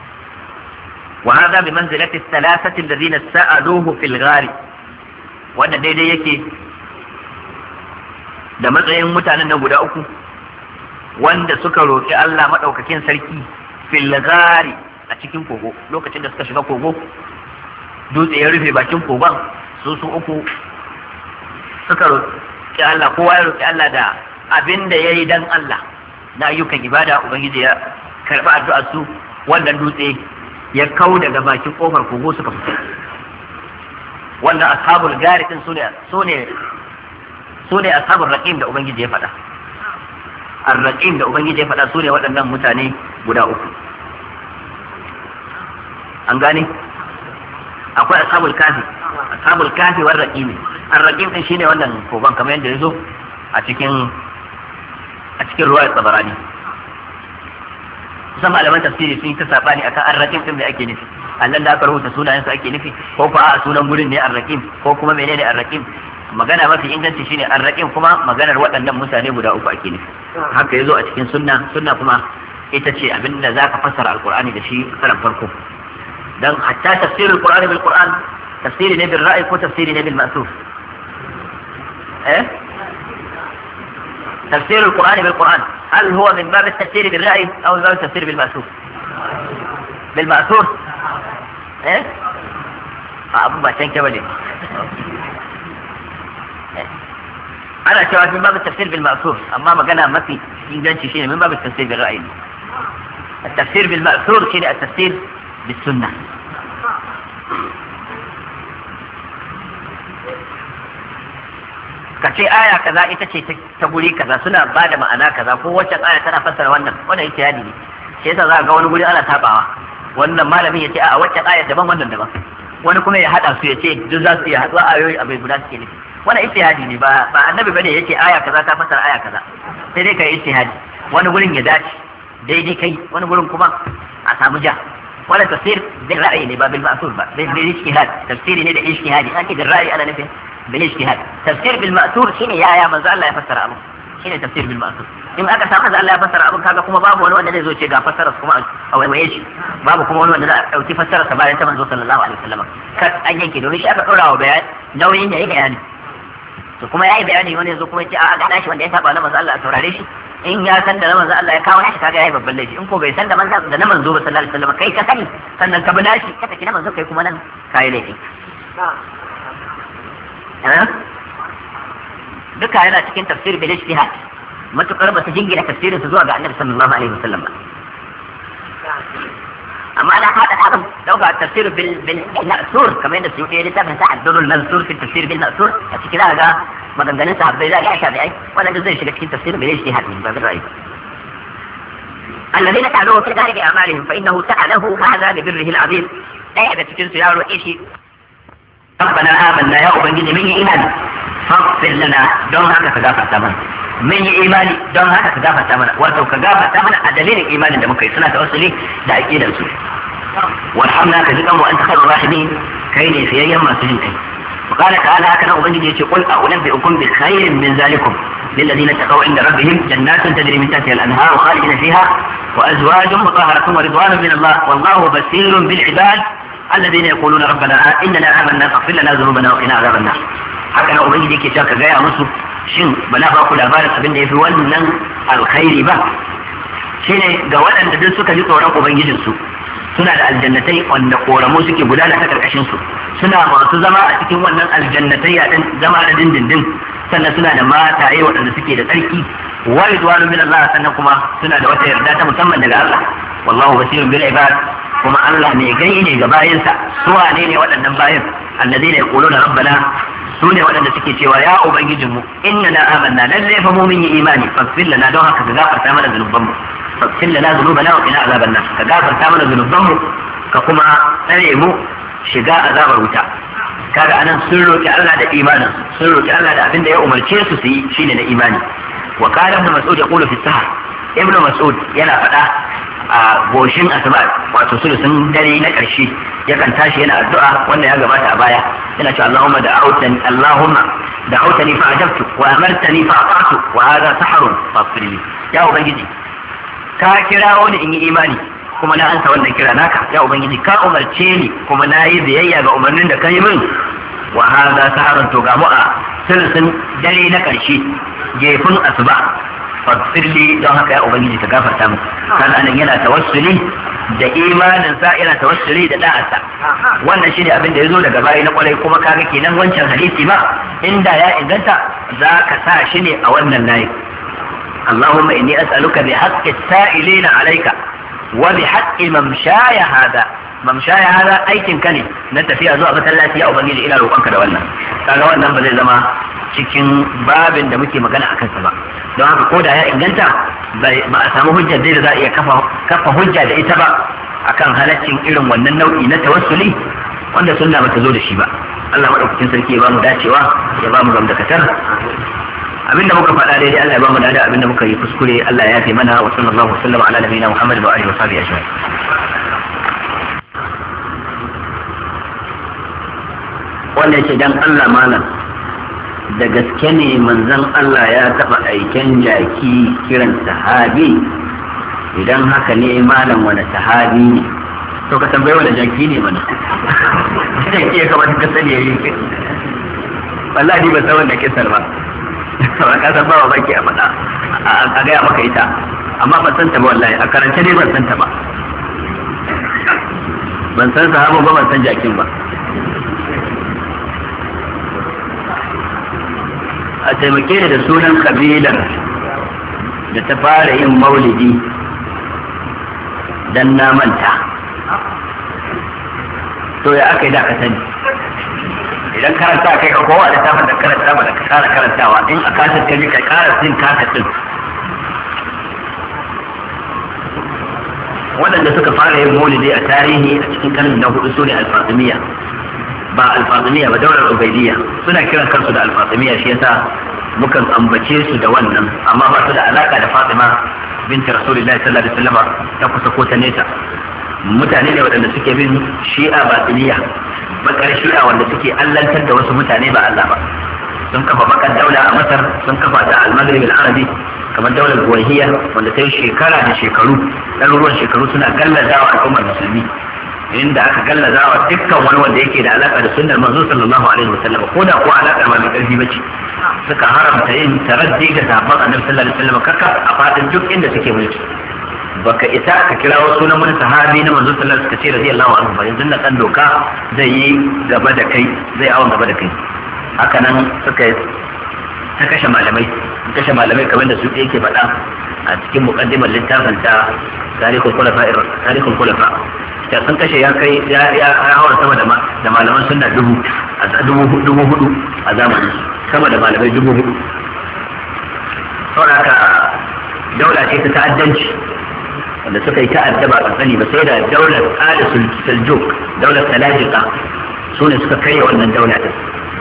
Wa hada bi manzilati thalathati alladhina sa'aluhu fil ghari, wannan daidai yake da matsayin mutanen nan guda uku wanda suka roki Allah madaukakin sarki fil ghari, a cikin kogo. Lokacin da suka shiga kogo, dutse ya rufe bakin kogon, su uku suka roki Allah, kowa ya roki Allah da abin da yayi dan Allah na ayyukan ibada. Ubangiji ya karba addu'ar su, wannan dutse ya kau daga bakin kofar kogo suka fita. Wannan ashabul gari din sune ashabul raqim da ubangiji ya faɗa. Ar-raqim da ubangiji ya faɗa sune waɗannan mutane guda uku. An gane? Akwai ashabul kafi war raqim. Ar-raqim din shine wannan koban kamar yadda yazo a cikin ruwayar Tabarani. Kusan malaman tafsiri sun ta sabani akan ar-raqim din da ake nufi. Allah da aka rubuta sunayen su ake nufi, ko ko a sunan gurin ne ar-raqim, ko kuma menene ar-raqim. Magana mafi inganci shine ar-raqim, kuma maganar waɗannan mutane guda uku ake nufi. Haka yazo a cikin sunna kuma ita ce abinda zaka fassara alqur'ani da shi karan farko. Dan hatta tafsirul qur'ani bil qur'an tafsiri ne bil ra'i ko tafsiri ne bil ma'suf. تفسير القرآن بالقرآن هل هو من باب التفسير بالرأي أو من باب التفسير بالمأثور؟ بالمأثور؟ إيه؟ أبو باشين كبلي. أنا شوف من باب التفسير بالمأثور، أما ما قالها ما في إنجاز شيء من باب التفسير بالرأي. التفسير بالمأثور شيء التفسير بالسنة. ka ce aya kaza ita ce ta guri kaza suna ba da ma'ana kaza, ko wacce aya tana fassara wannan ijtihadi ne. Shi yasa za ga wani guri ana tabawa, wannan malamin ya ce a wacce aya daban wannan daban, wani kuma ya hada su ya ce duk za su iya haɗuwa ayoyi abai guda suke nufi. Wannan ijtihadi ne, ba annabi bane yake aya kaza ta fassara aya kaza, sai dai kai ijtihadi. Wani gurin ya dace daidai kai, wani gurin kuma a samu ja. Wannan tafsir bil ra'yi ne ba bil ma'thur ba, bil ijtihad. Tafsiri ne da ijtihadi, ake bil ra'yi ana nufin بالاجتهاد. تفسير بالمأثور شنو يا من الله يفسر أبو شنو تفسير بالمأثور. إن أكا سامع الله يفسر أبو كذا كم باب ولا ولا زوج شيء فسر كم أو إيش باب كم ولا ولا أو تفسر سبعة أنت من صلى الله عليه وسلم كت أجن كده وش أكا أولا وبيان نوين يعيب يعني كم يعيب يعني وانا زوج كم يجي أنا إيش وانا إنسان الله الله أسرع ليش إن يا سند لما الله يكاون إيش كذا يعيب بلش إنكم بيسند من ذا ده من زوج صلى الله عليه وسلم كي كثني سند كبناش كذا كنا من زوج كي كمان كاي ليش duka yana cikin tafsir bil ijtihad. matukar ba su jingina tafsirin su zuwa ga annabi sallallahu alaihi wasallam ba amma da hada abin dauka tafsir bil ma'sur kamar yadda su yi littafin sa ad-durrul mansur fi tafsir bil ma'sur a cikin ga maganganun sahabbai da ya shafi ai wannan zai shiga cikin tafsir bil ijtihad ba bil ra'yi الذين سألوه في ذلك أعمالهم فإنه سأله هذا لبره العظيم لا يبقى تكون سيارة إيشي ربنا آمنا يا أبنجي من إيمان فاغفر لنا دون هذا كذافة ثمن من إيماني دون هذا كذافة ثمن وارتو كذافة ثمن أدلين إيمان لمكي سنة أصلي دا إيدا رسول وارحمنا كذبا وأنت خير الراحمين كيني في أيام ما سجنتين وقال تعالى هكذا أبنجي يقول أنبئكم بخير من ذلكم للذين اتقوا عند ربهم جنات تجري من تحتها الأنهار خالدين فيها وأزواج مطهرة ورضوان من الله والله بصير بالعباد الذين يقولون ربنا إننا آمنا فاغفر لنا ذنوبنا وقنا عذاب النار haka na ubangiji ke cewa ka gaya musu shin ba na ba ku labarin abin da ya fi wannan alkhairi ba shine ga waɗanda duk suka ji tsoron ubangijinsu suna da aljannatai wanda koramu suke gudana ta karkashin su suna masu zama a cikin wannan aljannatai a zama da dindindin sannan suna da mataye waɗanda suke da tsarki wa ridwanu min Allah sannan kuma suna da wata yarda ta musamman daga Allah wallahu basirun bil ibad kuma Allah mai gani ne ga bayinsa su wane ne waɗannan bayin alladheena yaquluna rabbana su ne waɗanda suke cewa ya ubangijinmu innana amanna lalle fa mu mun yi imani faghfir lana don haka ka gafarta mana zunubanmu faghfir lana dhunubana wa qina azaban nar ka gafarta mana zunubanmu ka kuma tsare mu shiga azabar wuta kaga anan sun roki Allah da imanin sun roki Allah da abin da ya umarce su su yi shine na imani wa qala ibn mas'ud yaqulu fi sahar ibn mas'ud yana faɗa a goshin asuba wato sulusun dare na ƙarshe yakan tashi yana addu'a wanda ya gabata a baya yana cewa Allahumma da'awtani fa ajabtu wa amartani fa ata'tu wa hadha sahrun faghfir li ya ubangiji ka kirawo ni in yi imani kuma na ansa wannan kira naka ya ubangiji ka umarce ni kuma na yi biyayya ga umarnin da ka yi min wa hadha sahrun to ga mu a sulusun dare na ƙarshe gefin asuba faghfir li don haka ya ubangiji ka gafarta mu kan anan yana tawassuli da imanin sa yana tawassuli da da'arsa wannan shine abin da yazo daga bayi na kwarai kuma kaga kenan wancan hadisi ma inda ya inganta zaka sa shi ne a wannan layi Allahumma inni as'aluka bi haqqi as-sa'ilina alayka wa bi haqqi mamshaya hada aikin ka ne na tafiya zuwa masallaci ya ubangiji ina roƙonka da wannan kaga wannan ba zai zama cikin babin da muke magana akan sa ba don haka ko da ya inganta ba a samu hujjar da za a iya kafa hujja da ita ba akan halaccin irin wannan nau'i na tawassuli wanda sunna bata zo da shi ba Allah madaukakin sarki ya ba mu dacewa ya ba mu gamdakatar abinda muka faɗa daidai Allah ya ba mu da abinda muka yi kuskure Allah ya yafe mana wa sallallahu alaihi wa sallam ala nabiyina Muhammad wa alihi wa sahbihi ajma'in wanda yake dan Allah malam da gaske ne manzon Allah ya taɓa aiken jaki kiran sahabi idan haka ne malam wani sahabi ne to ka tambaye wani jaki ne mana jaki ya kamata ka sani yayi wallahi ba san wanda kisar ba ka san ba baki a faɗa a gaya maka ita amma ban san ta ba wallahi a karance dai ban san ta ba ban san sahaba ba ban san jakin ba a taimake ni da sunan kabilar da ta fara yin maulidi dan na manta to ya aka yi da ka sani idan karanta kai ka kowa da tafin da karanta ba da ka kara karantawa in a kasar ka ji ka kara sin kasar din waɗanda suka fara yin maulidi a tarihi a cikin karni na hudu su ne alfatimiyya ba alfatimiyya ba daular ubaidiyya suna kiran kansu da alfatimiyya shi yasa mukan ambace su da wannan amma ba su da alaka da Fatima binti Rasulullahi sallallahu alaihi wasallam ta kusa ko ta nesa mutane ne waɗanda suke bin shi'a batiniya bakar shi'a wanda suke allantar da wasu mutane ba Allah ba sun kafa bakar daula a Masar sun kafa ta al-Maghrib al-Arabi kamar daular Buwayhiya wanda ta yi shekara da shekaru ɗaruruwan shekaru suna gallazawa al'ummar musulmi inda aka gallazawa dukkan wani wanda yake da alaka da sunnar manzo sallallahu alaihi wasallam ko da ko alaka ba mai karfi bace suka haramta yin taraddi ga sahabban annabi sallallahu alaihi wasallam kaka a fadin duk inda suke mulki baka isa ka kira wasu sunan wani sahabi na manzo sallallahu alaihi wasallam ka ce radiyallahu anhu ba yanzu na dan doka zai yi gaba da kai zai awon gaba da kai haka nan suka ta kashe malamai sun kashe malamai kamar da su yake faɗa a cikin muqaddimar littafin ta tarihul khulafa da sun kashe ya haura sama da malaman sunna dubu hudu a zamanin sama da malamai 4,000. saboda haka daula ce ta ta'addanci wanda suka yi ta'addaba a sani ba sai da daular ala suljuk daular salajika su ne suka karya wannan daula din.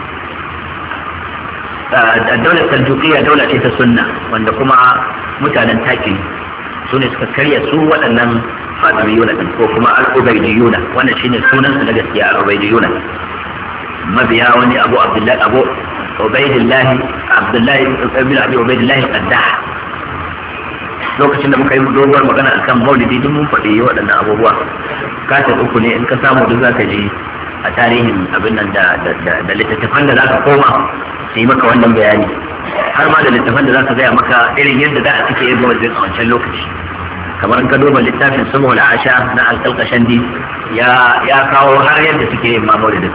daular saljukiya daula ce ta sunna wanda kuma mutanen taki su ne suka karya su waɗannan fatimiyuna din ko kuma al-ubaydiyuna wannan shine sunan su na gaskiya al-ubaydiyuna mabiya wani abu abdullahi ibn abi ubaidillahi qaddah. lokacin da muka yi doguwar magana akan maulidi duk mun faɗi waɗannan abubuwa. kasar uku ne in ka samu duk zaka ji a tarihin abin nan da littattafan da zaka koma su yi maka wannan bayani, har ma da littattafan da zaka gaya maka irin yadda za a cike yin maulidin a wancan lokaci. kamar in ka duba littafin Samul Asha na Al-Qalqashandi ya kawo har yadda suke yin maulidin.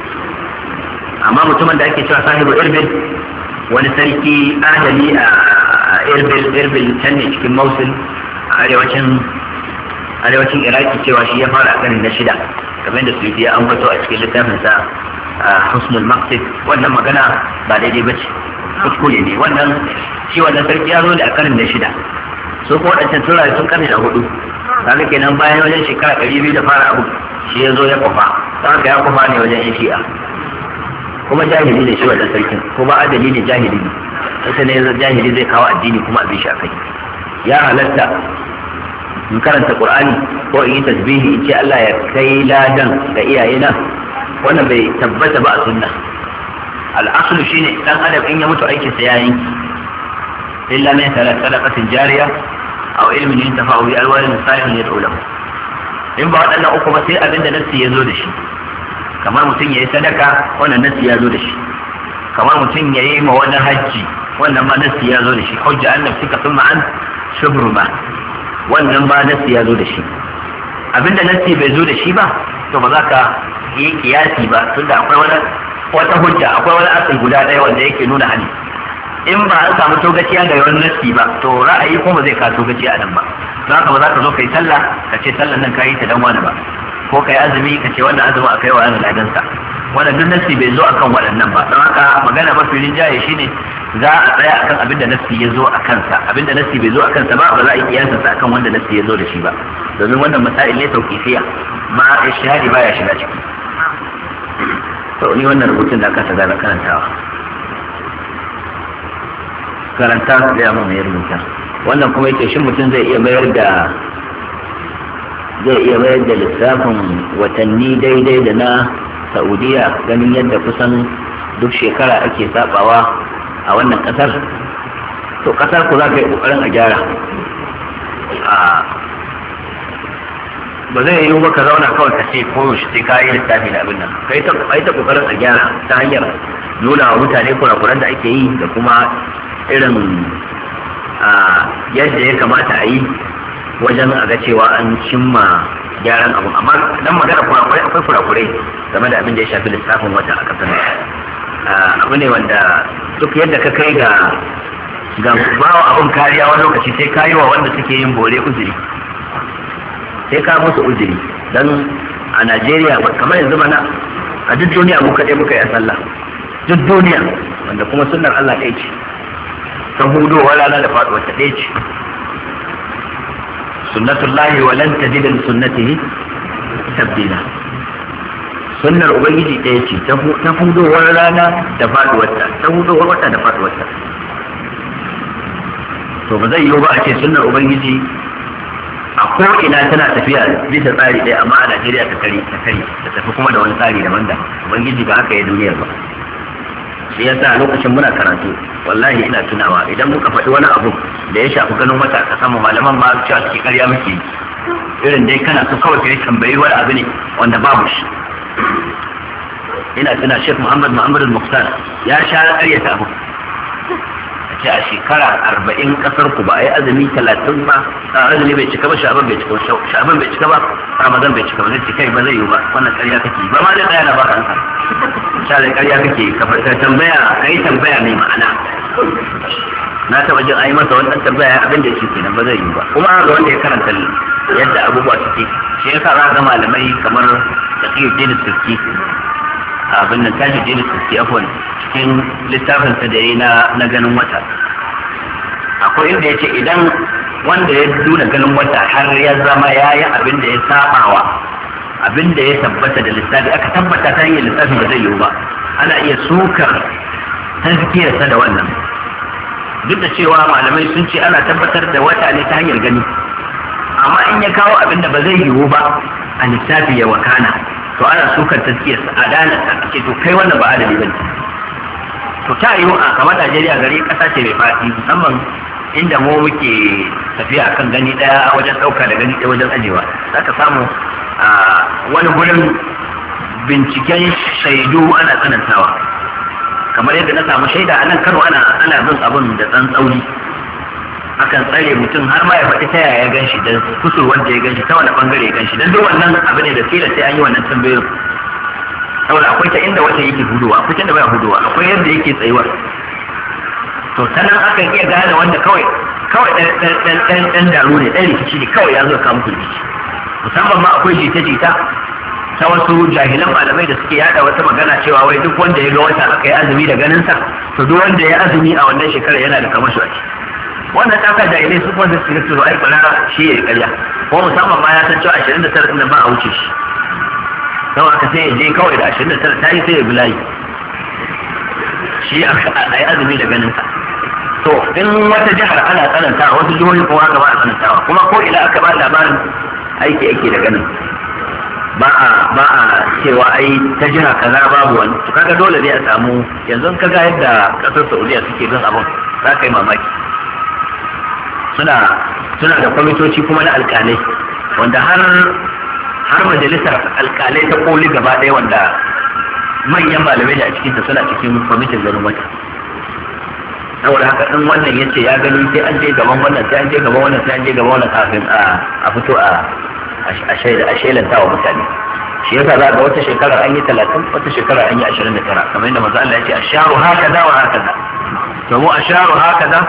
amma mutumin da ake cewa sahibu Irbil, wani sarki adali a Irbil can ne cikin Mosul a arewacin Iraki, cewa shi ya fara a ƙarni na 6 kamar da Suyuti ya ambato a cikin littafinsa Husnul Maqsid. wannan magana ba daidai ba ce, kuskure ne. wannan sarki ya zo da a ƙarni na 6, su ko waɗancan turaye sun ƙarni na 4, kaga kenan bayan wajen shekara 200 da fara abu shi ya zo ya kwafa. don haka ya kwafa ne wajen yan shi'a, kuma jahili ne shi wannan sarkin, kuma adali ne, jahili ne. ita ne jahili zai kawo addini kuma abin shi akai. ya halatta in karanta Qur'ani ko in yi tasbihi in ce Allah ya kai ladan ga iyayena, wannan bai tabbata ba a sunna. al'aslu shine dan adam in ya mutu aikin sa yayin illa min sadaqatin jariya aw ilmin yantafa'u bi alwalin salihin yad'u lahu. in ba waɗannan uku ba sai abinda nassi ya zo da shi, kamar mutum ya yi sadaka, wannan nassi ya zo da shi. kamar mutum ya yi ma wani hajji, wannan ma nassi ya zo da shi. hujja an nafsika thumma an shubruma, wannan ma nassi ya zo da shi. abinda nassi bai zo da shi ba to ba za ka yi kiyasi ba, tunda akwai wata hujja, akwai wani asali guda ɗaya wanda yake nuna hali. in ba an samu togaciya ga wani nassi ba to ra'ayi kuma zai ka togaciya a nan ba. don haka ba za ka zo ka yi sallah ka ce sallan nan ka yi ta dan wani ba, ko ka yi azumi ka ce wannan azumi akai wa yana ladansa. wannan duk nassi bai zo akan waɗannan ba. don haka magana mafi rinjaye shine za a tsaya akan abinda nassi ya zo a kansa. abinda nassi bai zo a kansa ba za a yi kiyasa sa akan wanda nassi ya zo da shi ba, domin wannan masail ne tauqifiya, ma ishhadi baya shiga ciki. to ni wannan rubutun da aka ta gana karanta da ya mai rubuta. wannan kuma yake shin mutum zai iya mayar da lissafin watanni daidai da na Saudiya, ganin yadda kusan duk shekara ake sabawa a wannan kasar. to kasar ku za ka yi kokarin a gyara. ba zai yi ba ka zauna kawai ka ce ko shi sai ka yi lissafi da abin nan. kai ta kokarin a gyara ta hanyar nuna wa mutane kurakuran da ake yi da kuma irin yadda ya kamata a yi wajen a ga cewa an cimma gyaran abu. amma dan magana kurakurai, akwai kurakurai game da abin da ya shafi lissafin wata a kasar. abu ne wanda duk yadda ka kai ga bawa abin kariya wani lokaci sai ka yi wa wanda suke yin bore uzuri, sai ka musu uzuri. don a Najeriya kamar yanzu mana a duk duniya mu kaɗai muka yi a sallah, duk duniya, wanda kuma sunnar Allah ɗaya ce, ta hudowa rana da faɗuwa ta ɗaya ce. sunnatullahi wa lan tajida li sunnatihi tabdila. sunnar ubangiji ɗaya ce, ta hudowar rana da faɗuwarta, ta hudowar wata da faɗuwarta. to ba zai yiwu ba a ce sunnar ubangiji a ko'ina tana tafiya bisa tsari ɗaya, amma a Najeriya ta tafi kuma da wani tsari daban da ubangiji ba haka ya duniyar ba. shi yasa lokacin muna karatu wallahi ina tunawa idan muka faɗi wani abu da ya shafi ganin wata a saman malaman ma cewa suke ƙarya muke, irin dai kana so kawai ka yi tambayi wani abu ne wanda babu shi. ina tuna Sheikh Muhammad al-Muqtar ya sha ƙaryata abu, ce a shekara 40 kasar ku ba a yi azumi 30 ba, azumi bai cika ba, sha'aban bai cika ba, Ramadan bai cika ba. zai kai ba zai yi ba, wannan ƙarya kake ba ma da tsaya na baka ansa. sha da ƙarya kake ka tambaya mai ma'ana. na taɓa jin ayi masa wannan tambaya abin da yake kenan ba zai yi ba kuma ga wanda ya karanta yadda abubuwa suke shi yasa za ga malamai kamar Taqiyuddin Sirki abin nan Tajuddin Sirki afwan cikin littafin sa da yayi na ganin wata akwai inda yace idan wanda ya nuna ganin wata har ya zama yayi abin da ya sabawa abin da ya tabbata da lissafi aka tabbata ta hanyar lissafi da zai yiwu ba ana iya sukar tazkiyarsa da wannan duk da cewa malamai sun ce ana tabbatar da wata ne ta hanyar gani amma in ya kawo abin da ba zai yiwu ba a lissafi ya wakana to ana sukar tazkiyarsa a dalarsa a ce to kai wannan ba adali ba ne to ta yiwu a kamar Najeriya gari ƙasa ce mai faɗi musamman inda mu muke tafiya akan gani ɗaya wajen ɗauka da gani ɗaya wajen ajewa za ka samu wani gurin binciken shaidu ana tsanantawa kamar yadda na samu shaida a nan Kano ana bin abin da tsauri akan tsare mutum har ma ya faɗi ta yaya ya ganshi da kusur wanda ya ganshi ta wani bangare ya ganshi dan duk wannan abu ne da tilas sai an yi wannan tambayoyin saboda akwai ta inda wata yake hudowa akwai ta inda baya hudowa akwai yadda yake tsayuwa to ta nan akan iya gane wanda kawai ɗan daru ne ɗan rikici ne kawai ya zo ka muku rikici musamman ma akwai jita-jita ta wasu jahilan malamai da suke yada wata magana cewa wai duk wanda ya ga wata aka yi azumi da ganinsa to duk wanda ya azumi a wannan shekarar yana da kamar shi wannan ta ka jahilai su wanda su rikto ai balara shi ya yi karya ko musamman ma ya san cewa 29 din ba a wuce shi don aka sai ya je kawai da 29 ta yi sai ya bi layi shi a yi azumi da ganinsa to in wata jihar ana tsananta wasu jihohi kuma haka ba a tsanantawa kuma ko ila aka ba labarin aiki da ganin ba a cewa ai ta jiha kaza babu wani to kaga dole ne a samu yanzu kaga yadda kasar Saudiya suke bin abun za ka yi mamaki suna da kwamitoci kuma na alkalai wanda har majalisar alkalai ta koli gaba ɗaya wanda manyan malamai da a cikinta suna cikin kwamitin ganin wata saboda haka in wannan ya ce ya gani sai an je gaban wannan sai an je gaban wannan sai an je gaban wannan kafin a fito a shelanta wa mutane shi yasa za ga wata shekara an yi 30 wata shekara an yi 29 kamar yadda manzo Allah ya ce asharu hakaza wa hakaza to mu asharu hakaza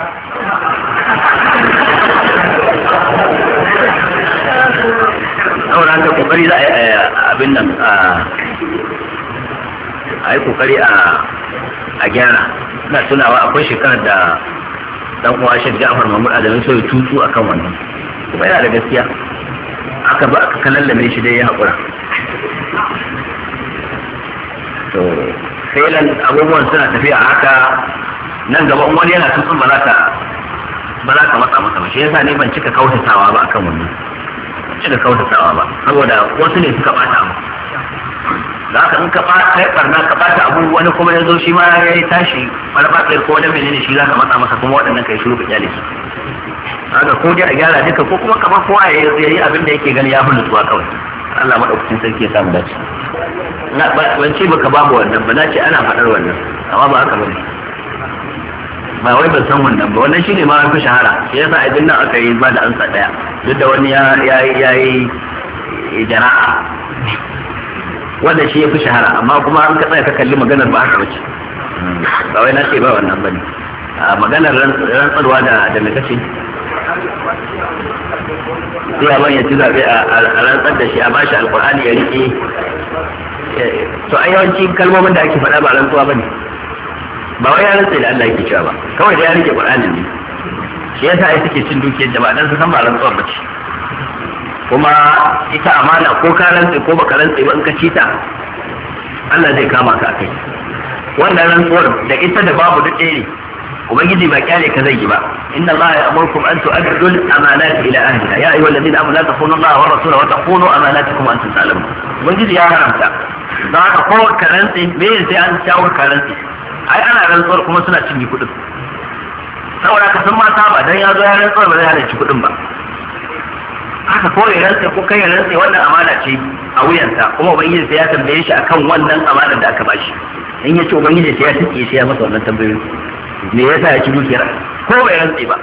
saboda haka kokari za a yi abin nan a yi kokari a gyara ina tunawa akwai shekarar da dan uwa Sheikh Ja'far Mahmud Adamu sai ya tutu akan wannan kuma yana da gaskiya aka kalallame shi dai ya haƙura to sai abubuwan suna tafiya a haka nan gaba wani yana tutsun ba za ka matsa masa ba shi yasa ne ban cika kautatawa ba akan wannan cika kautatawa ba saboda wasu ne suka bata mu da haka in ka kai barna ka bata abu wani kuma ya zo shi ma ya yi tashi wani bakar ko wani menene shi za ka matsa masa kuma waɗannan kai shiru ka kyale su haka ko dai a gyara duka ko kuma kamar kowa ya yi abin da yake gani ya fi nutsuwa kawai Allah maɗaukacin sarki ya samu dace ban ce baka babu wannan ba na ce ana faɗar wannan amma ba haka bane ba wai ban san wannan ba wannan shine ma fi shahara shi yasa idan nan aka yi ba da ansa daya duk da wani ya yi jara'a wanda shi ya fi shahara amma kuma an ka tsaya ka kalli maganar ba haka bace ba wai na ce ba wannan bane maganar rantsarwa da mai kace sai abin ya ci zaɓe a rantsar da shi a bashi alkur'ani ya riƙe to a yawanci kalmomin da ake faɗa ba rantsuwa ba ne ba wai ya rantsa da Allah yake cewa ba kawai da ya riƙe ƙur'anin ne shi yasa ai suke cin dukiyar jama'a dan su san ba rantsuwa ba ce kuma ita amana ko ka rantsa ko baka rantsa ba in ka ci ta Allah zai kama ka akai wannan rantsuwar da ita da babu duk ɗaya ne ubangiji ba kyale ka zai yi ba inna allaha ya'murukum an tu'addu al-amanati ila ahliha ya ayyuhal ladina amanu la takhunu allaha wa rasulahu wa takhunu amanatikum wa antum ta'lamun ubangiji ya haramta don haka ko karanti me sai an shawo karanti ai ana rantsuwar kuma suna cinye kuɗin saboda ka san ma saba dan ya zo ya rantsuwar ba zai hana ci kuɗin ba haka ko ya rantsa ko kai ya rantsa wannan amana ce a wuyansa kuma ubangiji sai ya tambaye shi akan wannan amana da aka bashi in ya ce ubangiji sai ya tike sai ya masa wannan tambayoyi me yasa ya ci dukiyar ko bai rantsi ba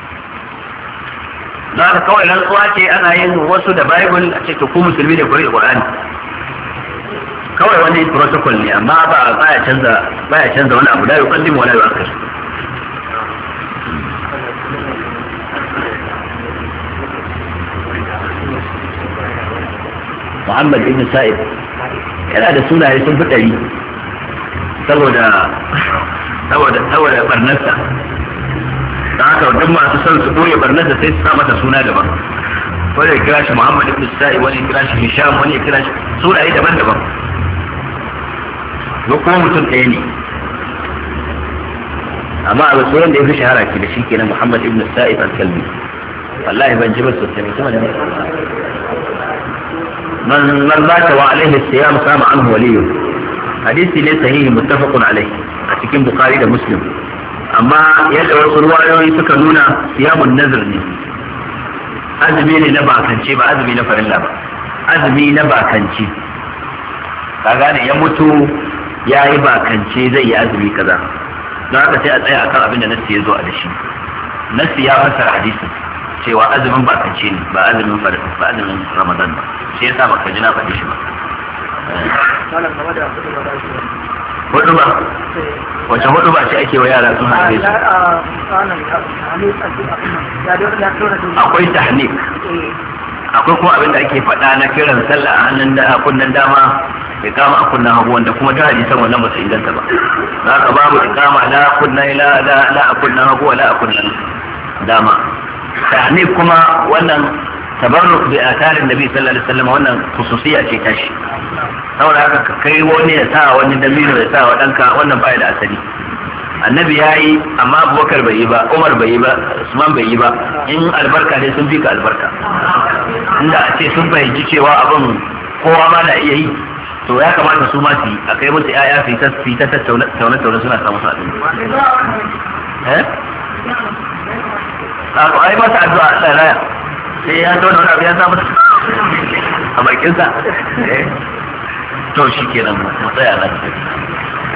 za ka kawai rantsuwa ce ana yin wasu da bible a ce to ku musulmi ne ku rike qur'ani kawai wani protocol ne amma baya canza wani abu da ya kallimu wala ya akhir Muhammad ibn Sa'id yana da sunaye sun fi ɗari saboda barnarsa. da haka duk masu son su ɓoye barnarsa sai su sa masa suna daban. wani ya kira shi Muhammad ibn Sa'id, wani ya kira shi Hisham, wani ya kira shi sunaye daban-daban. duk kuma mutum ɗaya ne, amma a sunan da ya fi shahara ke da shi kenan Muhammad ibn Sa'id al-Kalbi. wallahi ban ji ba sosai mutum da من مات وعليه الصيام صام عنه وليه. hadisi ne sahihi muttafaqun alaihi a cikin Bukhari da Muslim. amma yadda wasu ruwayoyi suka nuna siyamun nazar ne, azumi ne na bakance ba azumi na farilla ba, azumi na bakance. ka gane ya mutu ya yi bakance zai yi azumi kaza, don haka sai a tsaya akan abin da nassi ya zo a da shi. nassi ya fassara hadisin cewa azumin bakance ne ba azumin farilla ba, azumin Ramadan ba. shi yasa baka ji na faɗi shi ba. hudu ba wace hudu ba ce ake wa yara sun haife su? akwai tahnik, akwai kuma abin da ake faɗa na kiran sallah a hannun da kunnan dama, ikama a kunnan hagu, wanda kuma ta hadisan wannan ba su inganta ba. za ka babu ikama la kunnan la a kunnan hagu la a kunnan dama. tahnik kuma wannan tabarruk bi atarin nabi sallallahu alaihi wasallam, wannan khususiyya ce tashi. saboda haka ka kai wani ya sa wani damino ya sa wa danka, wannan bai da asali. annabi yayi amma Abubakar bai yi ba, Umar bai yi ba, Usman bai yi ba. in albarka ne sun fi ka albarka. inda a ce sun fahimci cewa abin kowa ma na iya yi, to ya kamata su ma su yi, a kai musu yaya su yi ta tattaune suna samu su abin. ai masa addu'a Allah raya, sai ya zo da wani abu ya samu a bakinsa. to shi kenan mu tsaya nan.